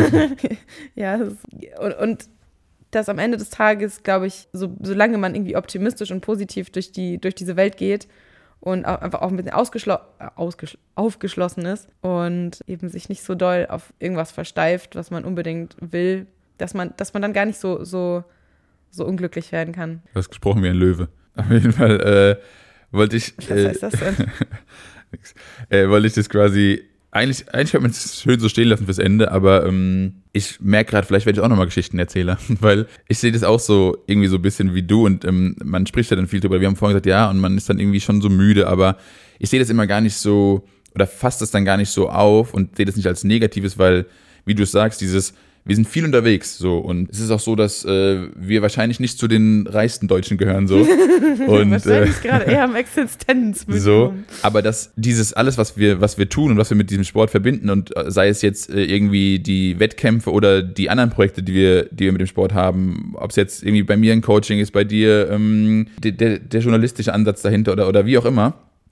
S1: ja, das ist, und, und das am Ende des Tages, glaube ich, so, solange man irgendwie optimistisch und positiv durch, die, durch diese Welt geht und auch, einfach auch ein bisschen ausgeschlo- ausgeschl- aufgeschlossen ist und eben sich nicht so doll auf irgendwas versteift, was man unbedingt will, dass man, dass man dann gar nicht so, so, so unglücklich werden kann.
S2: Du hast gesprochen wie ein Löwe. Auf jeden Fall äh, wollte ich...
S1: Was
S2: äh,
S1: heißt das denn?
S2: äh, wollte ich das quasi... Eigentlich, eigentlich könnte man es schön so stehen lassen fürs Ende, aber ähm, ich merke gerade, vielleicht werde ich auch nochmal Geschichten erzählen, weil ich sehe das auch so irgendwie so ein bisschen wie du und ähm, man spricht ja dann viel drüber. Wir haben vorhin gesagt, ja, und man ist dann irgendwie schon so müde, aber ich sehe das immer gar nicht so, oder fasst es dann gar nicht so auf und seht es nicht als Negatives, weil, wie du sagst, dieses, wir sind viel unterwegs, so, und es ist auch so, dass äh, wir wahrscheinlich nicht zu den reichsten Deutschen gehören, so. Und,
S1: wahrscheinlich
S2: äh,
S1: gerade eher am Existenz mit.
S2: so, aber dass dieses alles, was wir, was wir tun und was wir mit diesem Sport verbinden und äh, sei es jetzt äh, irgendwie die Wettkämpfe oder die anderen Projekte, die wir, die wir mit dem Sport haben, ob es jetzt irgendwie bei mir ein Coaching ist, bei dir ähm, der, der, der journalistische Ansatz dahinter oder, oder wie auch immer.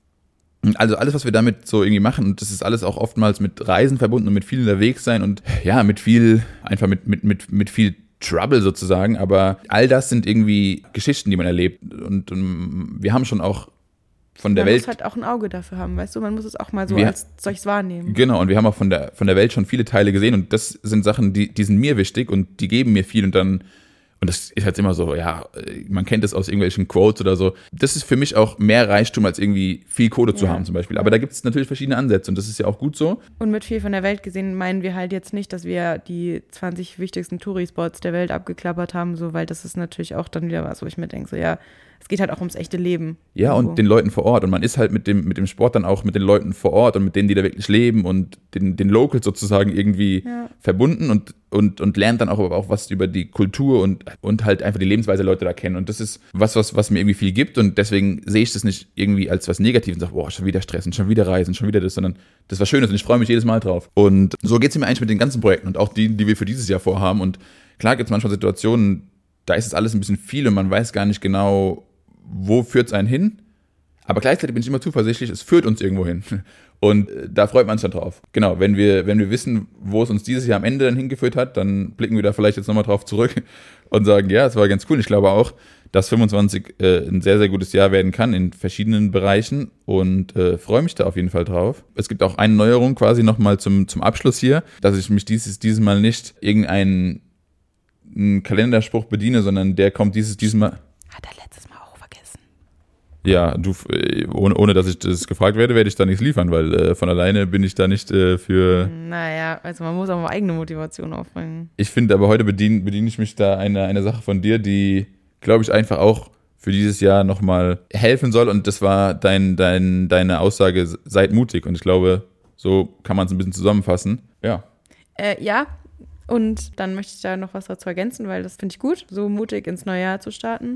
S2: Also alles, was wir damit so irgendwie machen, und das ist alles auch oftmals mit Reisen verbunden und mit viel unterwegs sein und ja, mit viel, einfach mit, mit, mit, mit viel Trouble sozusagen, aber all das sind irgendwie Geschichten, die man erlebt und, und wir haben schon auch von der
S1: man
S2: Welt...
S1: Man muss halt auch ein Auge dafür haben, weißt du, man muss es auch mal so
S2: wir,
S1: als solches wahrnehmen.
S2: Genau, und wir haben auch von der, von der Welt schon viele Teile gesehen und das sind Sachen, die, die sind mir wichtig und die geben mir viel und dann... Und das ist halt immer so, ja, man kennt das aus irgendwelchen Quotes oder so. Das ist für mich auch mehr Reichtum, als irgendwie viel Kohle zu
S1: ja.
S2: haben zum Beispiel. Aber da gibt es natürlich verschiedene Ansätze und das ist ja auch gut so.
S1: Und mit viel von der Welt gesehen meinen wir halt jetzt nicht, dass wir die zwanzig wichtigsten Touri-Spots der Welt abgeklappert haben, so, weil das ist natürlich auch dann wieder was, wo ich mir denke, so ja, es geht halt auch ums echte Leben.
S2: Ja,
S1: irgendwo.
S2: Und den Leuten vor Ort. Und man ist halt mit dem, mit dem Sport dann auch mit den Leuten vor Ort und mit denen, die da wirklich leben und den, den Locals sozusagen irgendwie
S1: ja.
S2: verbunden und, und, und lernt dann auch, auch was über die Kultur und, und halt einfach die Lebensweise der Leute da kennen. Und das ist was, was, was mir irgendwie viel gibt. Und deswegen sehe ich das nicht irgendwie als was Negatives und sage, boah, schon wieder Stress und schon wieder Reisen, schon wieder das, sondern das war Schönes und ich freue mich jedes Mal drauf. Und so geht es mir eigentlich mit den ganzen Projekten und auch die, die wir für dieses Jahr vorhaben. Und klar gibt es manchmal Situationen, da ist es alles ein bisschen viel und man weiß gar nicht genau, wo führt es einen hin? Aber gleichzeitig bin ich immer zuversichtlich, es führt uns irgendwo hin. Und da freut man sich dann drauf. Genau, wenn wir, wenn wir wissen, wo es uns dieses Jahr am Ende dann hingeführt hat, dann blicken wir da vielleicht jetzt nochmal drauf zurück und sagen, ja, es war ganz cool. Ich glaube auch, dass fünfundzwanzig äh, ein sehr, sehr gutes Jahr werden kann in verschiedenen Bereichen und äh, freue mich da auf jeden Fall drauf. Es gibt auch eine Neuerung quasi nochmal zum, zum Abschluss hier, dass ich mich dieses, dieses Mal nicht irgendeinen einen Kalenderspruch bediene, sondern der kommt dieses, dieses Mal...
S1: Hat er letztes Mal auch vergessen.
S2: Ja, du, ohne, ohne dass ich das gefragt werde, werde ich da nichts liefern, weil äh, von alleine bin ich da nicht äh, für...
S1: Naja, also man muss auch mal eigene Motivation aufbringen.
S2: Ich finde aber heute bediene, bediene ich mich da einer eine Sache von dir, die, glaube ich, einfach auch für dieses Jahr nochmal helfen soll und das war dein, dein, deine Aussage, seid mutig und ich glaube, so kann man es ein bisschen zusammenfassen. Ja.
S1: Äh, ja, und dann möchte ich da noch was dazu ergänzen, weil das finde ich gut, so mutig ins neue Jahr zu starten.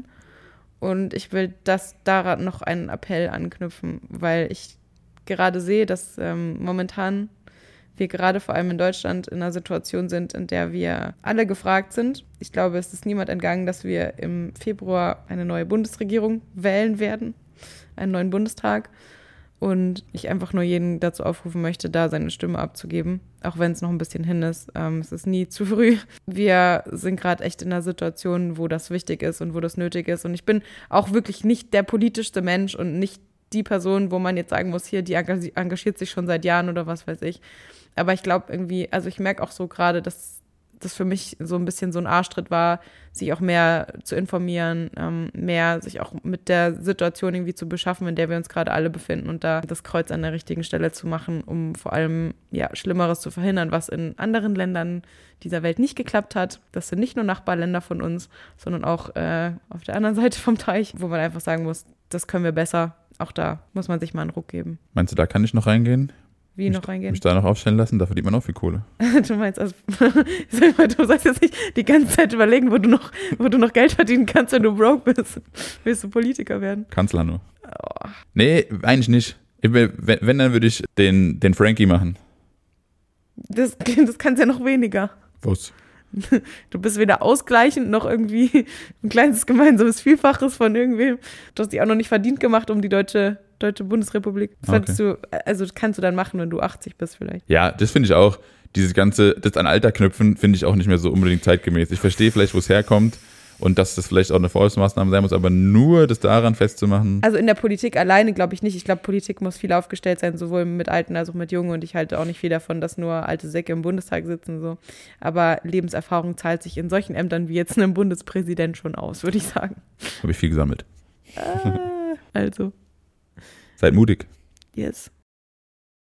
S1: Und ich will das daran noch einen Appell anknüpfen, weil ich gerade sehe, dass ähm, momentan wir gerade vor allem in Deutschland in einer Situation sind, in der wir alle gefragt sind. Ich glaube, es ist niemand entgangen, dass wir im Februar eine neue Bundesregierung wählen werden, einen neuen Bundestag. Und ich einfach nur jeden dazu aufrufen möchte, da seine Stimme abzugeben, auch wenn es noch ein bisschen hin ist. Ähm, es ist nie zu früh. Wir sind gerade echt in einer Situation, wo das wichtig ist und wo das nötig ist. Und ich bin auch wirklich nicht der politischste Mensch und nicht die Person, wo man jetzt sagen muss, hier, die engagiert sich schon seit Jahren oder was weiß ich. Aber ich glaube irgendwie, also ich merke auch so gerade, dass das für mich so ein bisschen so ein Arschtritt war, sich auch mehr zu informieren, ähm, mehr sich auch mit der Situation irgendwie zu beschaffen, in der wir uns gerade alle befinden und da das Kreuz an der richtigen Stelle zu machen, um vor allem ja Schlimmeres zu verhindern, was in anderen Ländern dieser Welt nicht geklappt hat. Das sind nicht nur Nachbarländer von uns, sondern auch äh, auf der anderen Seite vom Teich, wo man einfach sagen muss, das können wir besser. Auch da muss man sich mal einen Ruck geben.
S2: Meinst du, da kann ich noch reingehen?
S1: Wie
S2: mich,
S1: noch reingehen?
S2: Mich da noch aufstellen lassen, da verdient man auch viel Kohle.
S1: Du meinst, also, sag mal, du sollst jetzt nicht die ganze Zeit überlegen, wo du noch, wo du noch Geld verdienen kannst, wenn du broke bist. Willst du Politiker werden?
S2: Kanzler nur. Oh. Nee, eigentlich nicht. Wenn, wenn dann würde ich den, den Frankie machen.
S1: Das, das kannst ja noch weniger.
S2: Was?
S1: Du bist weder ausgleichend noch irgendwie ein kleines gemeinsames Vielfaches von irgendwem. Du hast dich auch noch nicht verdient gemacht um die deutsche, deutsche Bundesrepublik. Das okay. du, also kannst du dann machen, wenn du achtzig bist vielleicht.
S2: Ja, das finde ich auch. Dieses ganze, das an Alter knüpfen, finde ich auch nicht mehr so unbedingt zeitgemäß. Ich verstehe vielleicht, wo es herkommt und dass das vielleicht auch eine Vorsichtsmaßnahme sein muss, aber nur das daran festzumachen.
S1: Also in der Politik alleine glaube ich nicht. Ich glaube, Politik muss viel aufgestellt sein, sowohl mit Alten als auch mit Jungen und ich halte auch nicht viel davon, dass nur alte Säcke im Bundestag sitzen. So. Aber Lebenserfahrung zahlt sich in solchen Ämtern wie jetzt einem Bundespräsident schon aus, würde ich sagen.
S2: Habe ich viel gesammelt.
S1: Äh, also.
S2: Seid mutig.
S1: Yes.